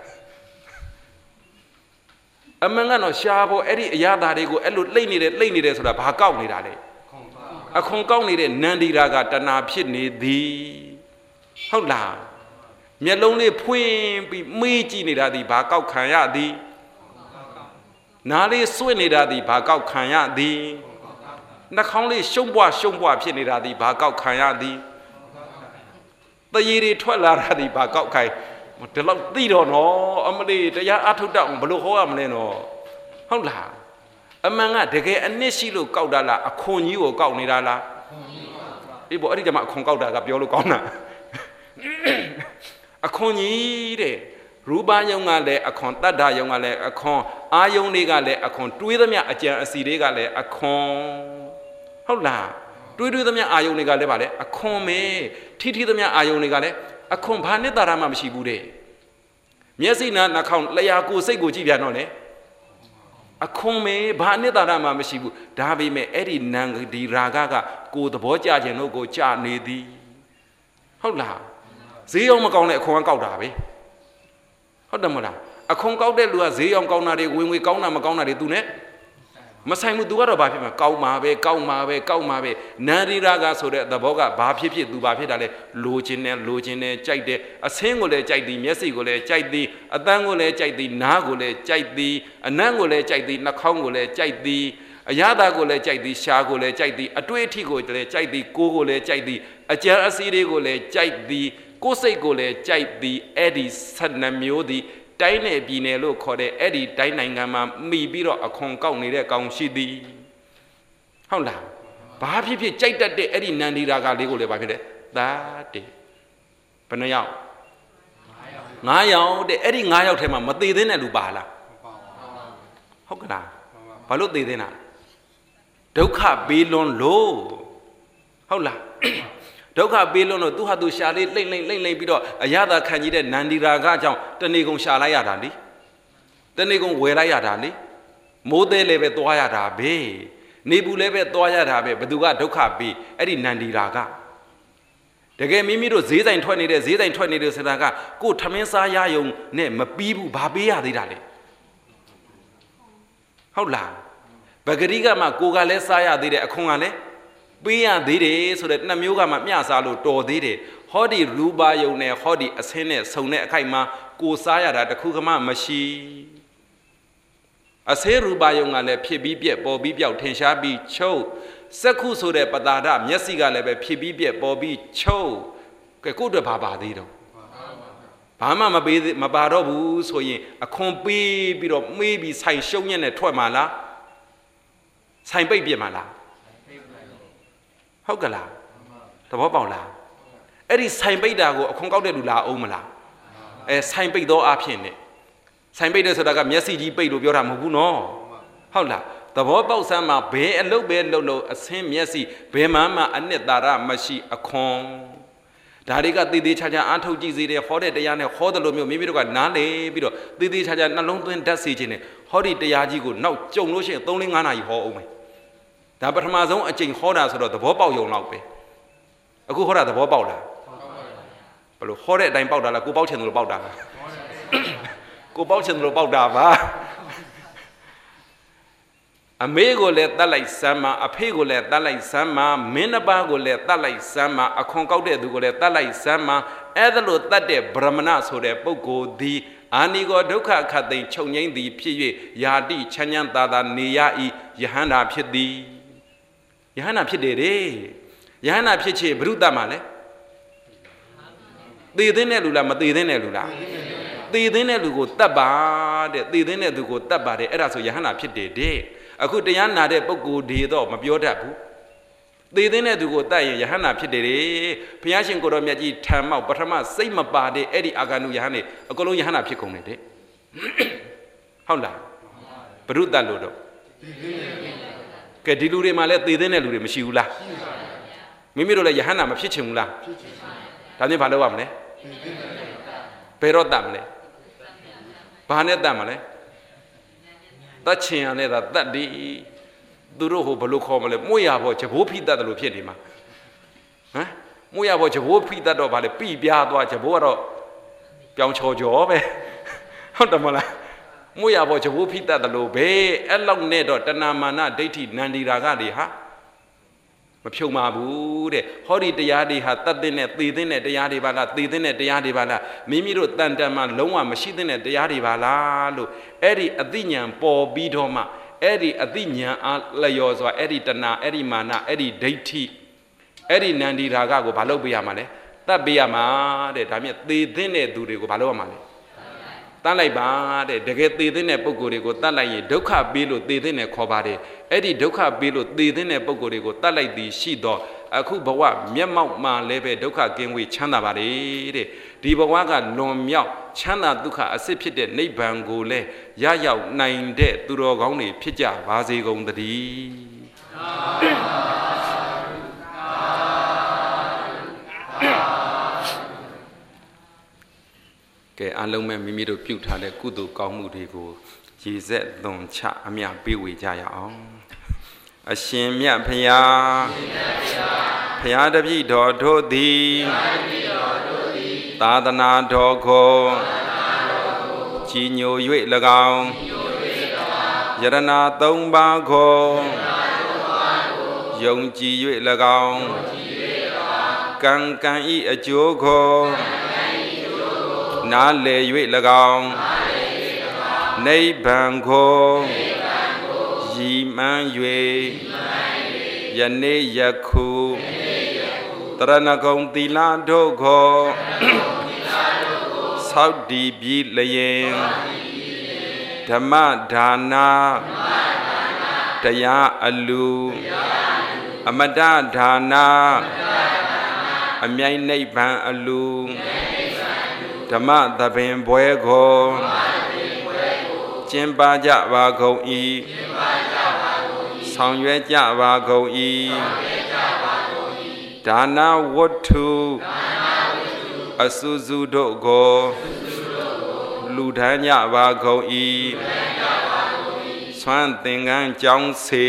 အမှန်ကတော့ရှားဖို့အဲ့ဒီအရာသားတွေကိုအဲ့လိုလိမ့်နေတယ်ဆိုတာဘာကောက်နေတာလဲအခွန်ကောက်နေတဲ့နန္ဒီရာကတဏှာဖြစ်နေသည်ဟုတ်လားမျက်လုံးလေးဖွင့်ပြီးမေးကြည့်နေတာသည်ဘာကောက်ခံရသည်နားလေးစွင့်နေတာသည်ဘာကောက်ခံရသည်နှာခေါင်းလေးရှုံးပွားဖြစ်နေတာသည်ဘာကောက်ခံရသည်တရေတွေထွက်လာတာသည်ဘာကောက်ခိုင်းဒီလောက်သိတော့နော်အမလေးတရားအထုတ်တော့ဘယ်လိုဟောရမလဲနော်ဟုတ်လားအမှန်ကတကယ်အနစ်ရှိလို့ကောက်တာလားအခွန်ကြီးကိုကောက်နေတာလားအေးပေါ့အဲ့ဒီကျမှအခွန်ကောက်တာကပြောလို့ကောင်းတာအခွန်ကြီးတဲ့ရူပယုံကလည်းအခွန်တတ္တယုံကလည်းအခွန်အာယုံတွေကလည်းအခွန်တွေးသမျှအကြံအစီတွေကလည်းအခွန်ဟုတ်လားတွေးသမျှအာယုံတွေကလည်းဗာလေအခွန်ပဲထိသမျှအာယုံတွေကလည်းအခွန်ဘာနဲ့တာရမှမရှိဘူးတဲ့မျက်စိနာနှာခေါင်းလျှာကိုယ်စိတ်ကိုကြည့်ပြန်တော့လေအခွန်မေဘာနဲ့တာရမှမရှိဘူးဒါပေမဲ့အဲ့ဒီနံဒီရာဂကကိုယ်သဘောကျခြင်းတို့ကိုကြာနေသည်ဟုတ်လားဈေးအောင်မကောင်းတဲ့အခွန်ကကောက်တာပဲဟုတ်တယ်မလားအခွန်ကောက်တဲ့လူကဈေးအောင်ကောင်းတာတွေဝင်ကောင်းတာမကောင်းတာတွေသူနဲ့မဆိုင်ဘူး तू ကတော့ဘာဖြစ်မှာကောက်မှာပဲနန္ဒီရာဂဆိုတဲ့သဘောကဘာဖြစ်သူဘာဖြစ်တာလဲလိုချင်တယ်ကြိုက်တယ်အဆင်းကိုလည်းကြိုက်သည်မျက်စိကိုလည်းကြိုက်သည်အသံကိုလည်းကြိုက်သည်နားကိုလည်းကြိုက်သည်အနံ့ကိုလည်းကြိုက်သည်နှာခေါင်းကိုလည်းကြိုက်သည်အရသာကိုလည်းကြိုက်သည်ရှားကိုလည်းကြိုက်သည်အတွေ့အထိကိုလည်းကြိုက်သည်ကိုယ်ကိုလည်းကြိုက်သည်အကြံအစီတွေကိုလည်းကြိုက်သည်ကိုယ်စိတ်ကိုလည်းကြိုက်သည်အဲ့ဒီ12မျိုးသည်တိုင်းနယ်ပြည်နယ်လို့ခေါ်တဲ့အဲ့ဒီတိုင်းနိုင်ငံမှာမိပြီးတော့အခွန်ကောက်နေတဲ့ကောင်ရှိသည်ဟုတ်လားဘာဖြစ်ကြိုက်တတ်တဲ့အဲ့ဒီနန္ဒီရာဂလေးကိုလည်းဘာဖြစ်လဲသာတဲ့ဘယ်နှယောက်9ယောက်တဲ့အဲ့ဒီ9ယောက်ထဲမှာမသေးသေးတဲ့လူပါလားဟုတ်ကလားဘာလို့သေးသေးတာဒုက္ခပေးလွန်လို့ဟုတ်လားဒုက္ခပေးလွန်းလို့သူဟာသူရှာလေးလိမ့်ပြီးတော့အရသာခံကြီးတဲ့နန္ဒီရာဂကြောင့်တဏီကုံရှာလိုက်ရတာလေတဏီကုံဝယ်လိုက်ရတာလေမိုးသေးလည်းပဲသွားရတာပဲနေဘူးလည်းပဲသွားရတာပဲဘသူကဒုက္ခပေးအဲ့ဒီနန္ဒီရာဂတကယ်မိမိတို့ဈေးဆိုင်ထွက်နေတဲ့ဆိုတာကကိုထမင်းစားရယုံနဲ့မပြီးဘူးဘာပေးရသေးတာလဲဟုတ်လားပဂရိကမှကိုကလည်းစားရသေးတယ်အခွန်ကလည်းပေးရသေးတယ်ဆိုတဲ့နှစ်မျိုးကမှမျှစားလို့တော်သေးတယ်ဟောဒီရူပယုံနဲ့ဟောဒီအစင်းနဲ့ဆုံတဲ့အခိုက်မှာကိုစားရတာတခုမှမရှိအစင်းရူပယုံကလည်းဖြစ်ပြီးပြက်ပေါ်ပြီးပြောက်ထင်ရှားပြီးချုပ်စက္ခုဆိုတဲ့ပတာဒမျက်စိကလည်းပဲဖြစ်ပြီးပြက်ပေါ်ပြီးချုပ်ကဲကိုယ့်အတွက်ဘာပါသေးတော့ဘာမှမပါတော့ဘူးဆိုရင်အခွန်ပေးပြီးတော့မေးပြီးဆိုင်ရှုံးညက်နဲ့ထွက်မှာလားဆိုင်ပိတ်ပြစ်မှာလားဟုတ်ကလားသဘောပေါက်လားအဲ့ဒီဆိုင်ပိတ်တာကိုအခွန်ကောက်တဲ့လူလာအောင်မလားဆိုင်ပိတ်သောအဖြစ်နဲ့ဆိုင်ပိတ်တဲ့ဆိုတာကမျက်စိကြီးပိတ်လို့ပြောတာမဟုတ်ဘူးနော်ဟုတ်လားသဘောပေါက်စမ်းမှာဘယ်အလုပ်ပဲလုပ်လို့အဆင်းမျက်စိဘယ်မှအနှစ်သာရမရှိအခွန်ဒါတွေကတည်တည်ချာချာအားထုတ်ကြည့်စေတယ်ဟောတဲ့တရားနဲ့ဟောတယ်လို့မျိုးမိမိတို့ကနားလေပြီးတော့တည်တည်ချာချာနှလုံးသွင်းတတ်စေခြင်းနဲ့ဟောဒီတရားကြီးကိုနောက်ကြုံလို့ရှိရင်3-5 နာရီဟောအောင်မယ်ဒါပထမဆုံးအကျင့်ဟောတာဆိုတော့သဘောပေါက်ရုံလောက်ပဲအခုဟောတာသဘောပေါက်လားဘယ်လိုဟောတဲ့အတိုင်းပေါက်တာလားကိုပေါက်ချင်တယ်လို့ပေါက်တာလားကိုပေါက်ချင်တယ်လို့ပေါက်တာပါအမေကိုလည်းတတ်လိုက်စမ်းမအဖေကိုလည်းတတ်လိုက်စမ်းမမင်းနှစ်ပါးကိုလည်းတတ်လိုက်စမ်းမအခွန်ကောက်တဲ့သူကိုလည်းတတ်လိုက်စမ်းမအဲ့ဒါလို့တတ်တဲ့ဗြဟ္မဏဆိုတဲ့ပုဂ္ဂိုလ်သည်အာနိကောဒုက္ခခတ်သိမ်းချုပ်ငြိမ်းသည်ဖြစ်၍ယာတိချမ်းချမ်းသာသာနေရ၏ယဟန္တာဖြစ်သည်ယဟန္တာဖြစ်တယ်တဲ့ယဟန္တာဖြစ်ချေဘုရုတ္တမှာလဲသေသင်းတဲ့လူလားမသေသင်းတဲ့လူလားသေသင်းတဲ့လူကိုတတ်ပါတဲ့သေသင်းတဲ့သူကိုတတ်ပါတယ်အဲ့ဒါဆိုယဟန္တာဖြစ်တယ်တဲ့အခုတရားနာတဲ့ပုဂ္ဂိုလ်တွေတော့မပြောတတ်ဘူးသေသင်းတဲ့သူကိုတတ်ရင်ယဟန္တာဖြစ်တယ်တဲ့ဘုရားရှင်ကိုတော်မြတ်ကြီးထံမောက်ပထမစိတ်မပါတဲ့အဲ့ဒီအာဂန္တုယဟန်နေအကုန်လုံးယဟန္တာဖြစ်ကုန်တယ်တဲ့ဟုတ်လားဘုရုတ္တလို့တော့ကဲဒီလူတွေမှာလည်းသေသင်းတဲ့လူတွေမရှိဘူးလားမိမိတို့လည်းယဟန္တာမဖြစ်ချင်ဘူးလားဒါနဲ့ဘာလုပ်ရမလဲဘယ်တော့တတ်မလဲဘာနဲ့တတ်မလဲတတ်ချင်ရလဲတာတတ်ဒီသူတို့ဟိုဘလို့ခေါ်မလဲမွေရဖို့ဂျဘိုးဖိတတ်တယ်လို့ဖြစ်နေမှာဟမ်မွေရဖို့ဂျဘိုးဖိတတ်တော့ဗာလေပြပြားသွားဂျဘိုးကတော့ပြောင်းချော်ကြောပဲဟုတ်တယ်မလားမွေရဖို့ဂျဘိုးဖိတတ်တယ်လို့ပဲအဲ့လောက်နဲ့တော့တဏမာနဒိဋ္ဌိနန္ဒီရာဂတွေဟာမဖြုံပါဘူးတဲ့ဟောဒီတရားတွေဟာတတ်တဲ့နဲ့သေတဲ့နဲ့တရားတွေပါလားသေတဲ့နဲ့တရားတွေပါလားမိမိတို့တန်တန်မှလုံးဝမရှိတဲ့နဲ့တရားတွေပါလားလို့အဲ့ဒီအသိဉာဏ်ပေါ်ပြီးတော့မှအဲ့ဒီအသိဉာဏ်အားလျော်စွာအဲ့ဒီတဏအဲ့ဒီမာနအဲ့ဒီဒိဋ္ဌိအဲ့ဒီနန္ဒီရာဂကိုဘာလုပ်ပေးရမှာလဲတတ်ပေးရမှာတဲ့ဒါမြဲသေတဲ့သူတွေကိုဘာလုပ်ရမှာလဲတတ်လိုက်ပါတဲ့တကယ်သေတဲ့ပုဂ္ဂိုလ်တွေကိုတတ်လိုက်ရင်ဒုက္ခပေးလို့သေတဲ့ခေါ်ပါတယ်အဲ့ဒီဒုက္ခပေးလို့သေတဲ့ပုဂ္ဂိုလ်တွေကိုတတ်လိုက်သည်ရှိတော့အခုဘဝမျက်မှောက်မှလည်းပဲဒုက္ခကင်းဝေးချမ်းသာပါလေတဲ့ဒီဘဝကလွန်မြောက်ချမ်းသာဒုက္ခအစစ်ဖြစ်တဲ့နိဗ္ဗာန်ကိုလည်းရရောက်နိုင်တဲ့သူတော်ကောင်းတွေဖြစ်ကြပါစေကုန်သတည်းကဲအလုံးမဲ့မိမိတို့ပြုထားတဲ့ကုသိုလ်ကောင်းမှုတွေကိုရည်စက်သွန်ချအမြပေးဝေကြရအောင်အရှင်မြတ်ဖရာဖရာတပည့်တော်တို့သည်သာသနာတော်ကိုကြီးညို၍၎င်းယရဏသုံးပါးကိုယုံကြည်၍၎င်းကံကံဤအကျိုးကိုနားလည်၍၎င်းနိဗ္ဗာန်ကိုရည်မှန်း၍ယနေ့ယခုတရဏဂုံသီလတို့ကိုဆောက်တည်ပြီးလျင်ဓမ္မဒါနတရားအလူအမတဒါနအမြိုင်နိဗ္ဗာန်အလူဓမ္မသဘင်ဘွဲကိုကျင်းပကြပါကုန်၏ဆောင်ရွက်ကြပါကုန်၏ဒါနဝတ္ထုအစုစုတို့ကိုလူထမ်းကြပါကုန်၏ဆွမ်းသင်္ကန်းကြောင်းစေ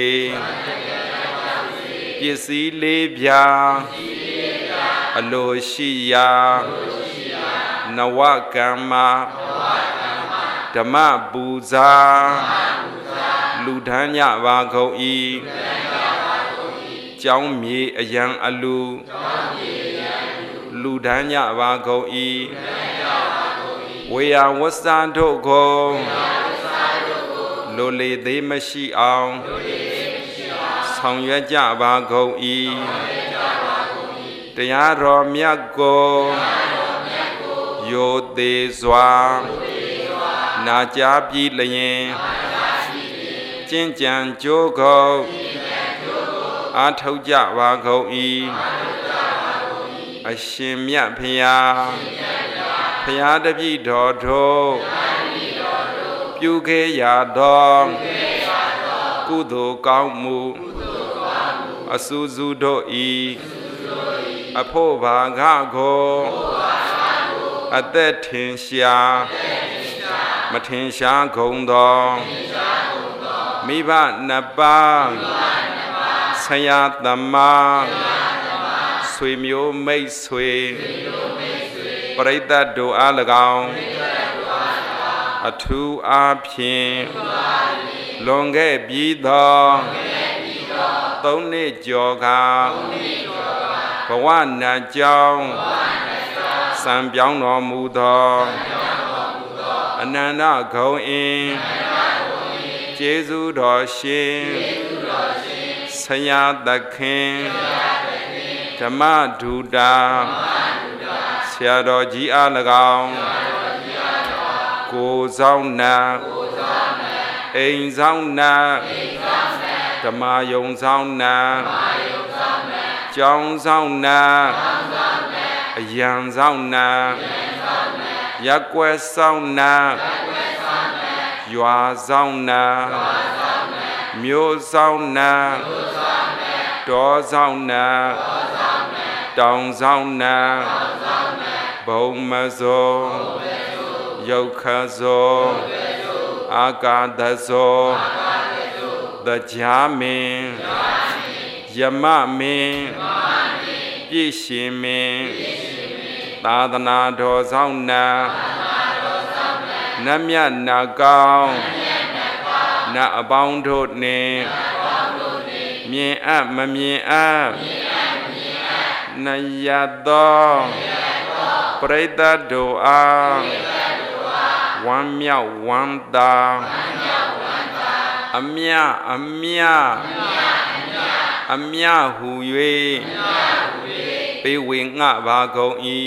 ပစ္စည်းလေးပြာအလိုရှိရာနဝကမ္မဓမ္မပူဇာလူထမ်းကြပါကုန်၏ကျောင်းမြေအယံအလူလူထမ်းကြပါကုန်၏ဝေယဝဆာတို့ကိုလိုလေသေးမရှိအောင်ဆောင်ရွက်ကြပါကုန်၏တရားတော်မြတ်ကိုယိုသေးစွာနာကြားပြီးလျင်ကျင့်ကြံကြိုးကုန်အားထုတ်ကြပါကုန်၏အရှင်မြတ်ဖရာဖရာတပည့်တော်တို့ပြုခဲ့ရသောကုသိုလ်ကောင်းမှုအစူးစူးတို့ဤအဖို့ဘာဂကိုအသက်ထင်ရှားမထင်ရှားကုန်သောမိဘနှစ်ပါးဆရာသမားဆွေမျိုးမိတ်ဆွေပရိသတ်တို့အား၎င်းအထူးအားဖြင့်လွန်ခဲ့ပြီးသော3 နှစ်ကျော်ကဘဝနာကြောင်းစစံပြောင်းတော်မူသောအနန္တဂုဏ်အင်ကျေးဇူးတော်ရှင်ဆရာသခင်ဓမ္မဒုတာဆရာတော်ကြီးအား၎င်းကိုဆောင်နာအိမ်ဆောင်နာဓမ္မယုံဆောင်နာကျောင်းဆောင်နာအယံဆောင်နာရက်ကွယ်ဆောင်နာရွာဆောင်နာမြို့ဆောင်နာတောဆောင်နာတောင်ဆောင်နာဘုံမဇောယုတ်ခဇောအာကာသဇောတရားမင်းယမမင်းပြည့်ရှင်မင်းသာသနာတော်ဆောင်နာနတ်မြတ်နာကောင်းနတ်အပေါင်းတို့နှင့်မြင်အပ်မမြင်အပ်နယသောပရိသတ်တို့အားဝမ်းမြောက်ဝမ်းသာအမြဟူ၍ပေးဝေငှပါကုန်၏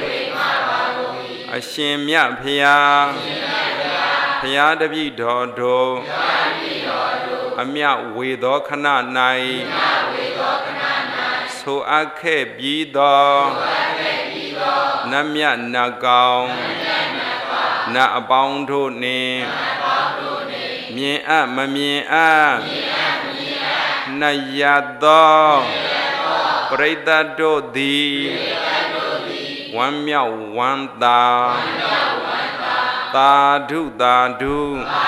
အရှင်မြတ်ဖျားဖျားတပည့်တော်တို့အမြဝေသောခဏ၌ဆိုအပ်ခဲ့ပြီးသောနတ်မြတ်နာကောင်းနတ်အပေါင်းတို့နှင့်မြင်အပ်မမြင်အပ်နယသောပရိသတ်တို့သည်ဝမ်းမြောက်ဝမ်းသာသာဓုသာဓု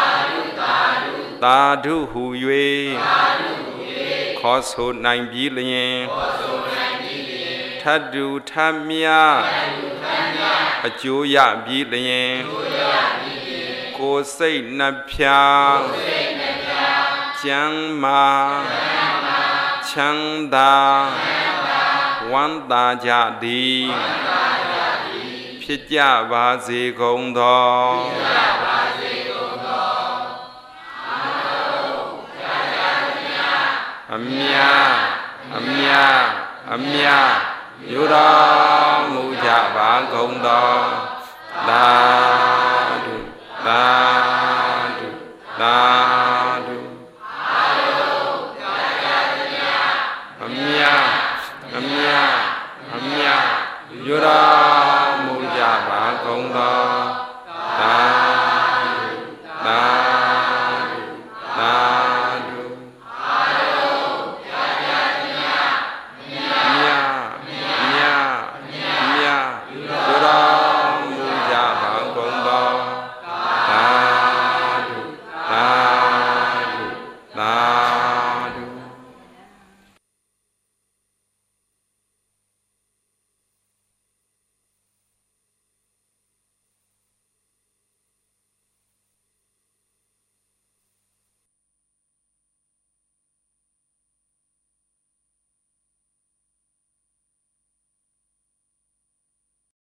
သာဓုဟူ၍ခေါ်ဆိုနိုင်ပြီလျင်ထတ်တူထတ်မြအကျိုးရပြီလျင်ကိုယ်စိတ်နှဖျားကျမ်းမာချမ်းသာဝမ်းသာကြသည်ဖြစ်ကြပါစေကုန်သောအမြမြို့တော်မူကြပါကုန်သော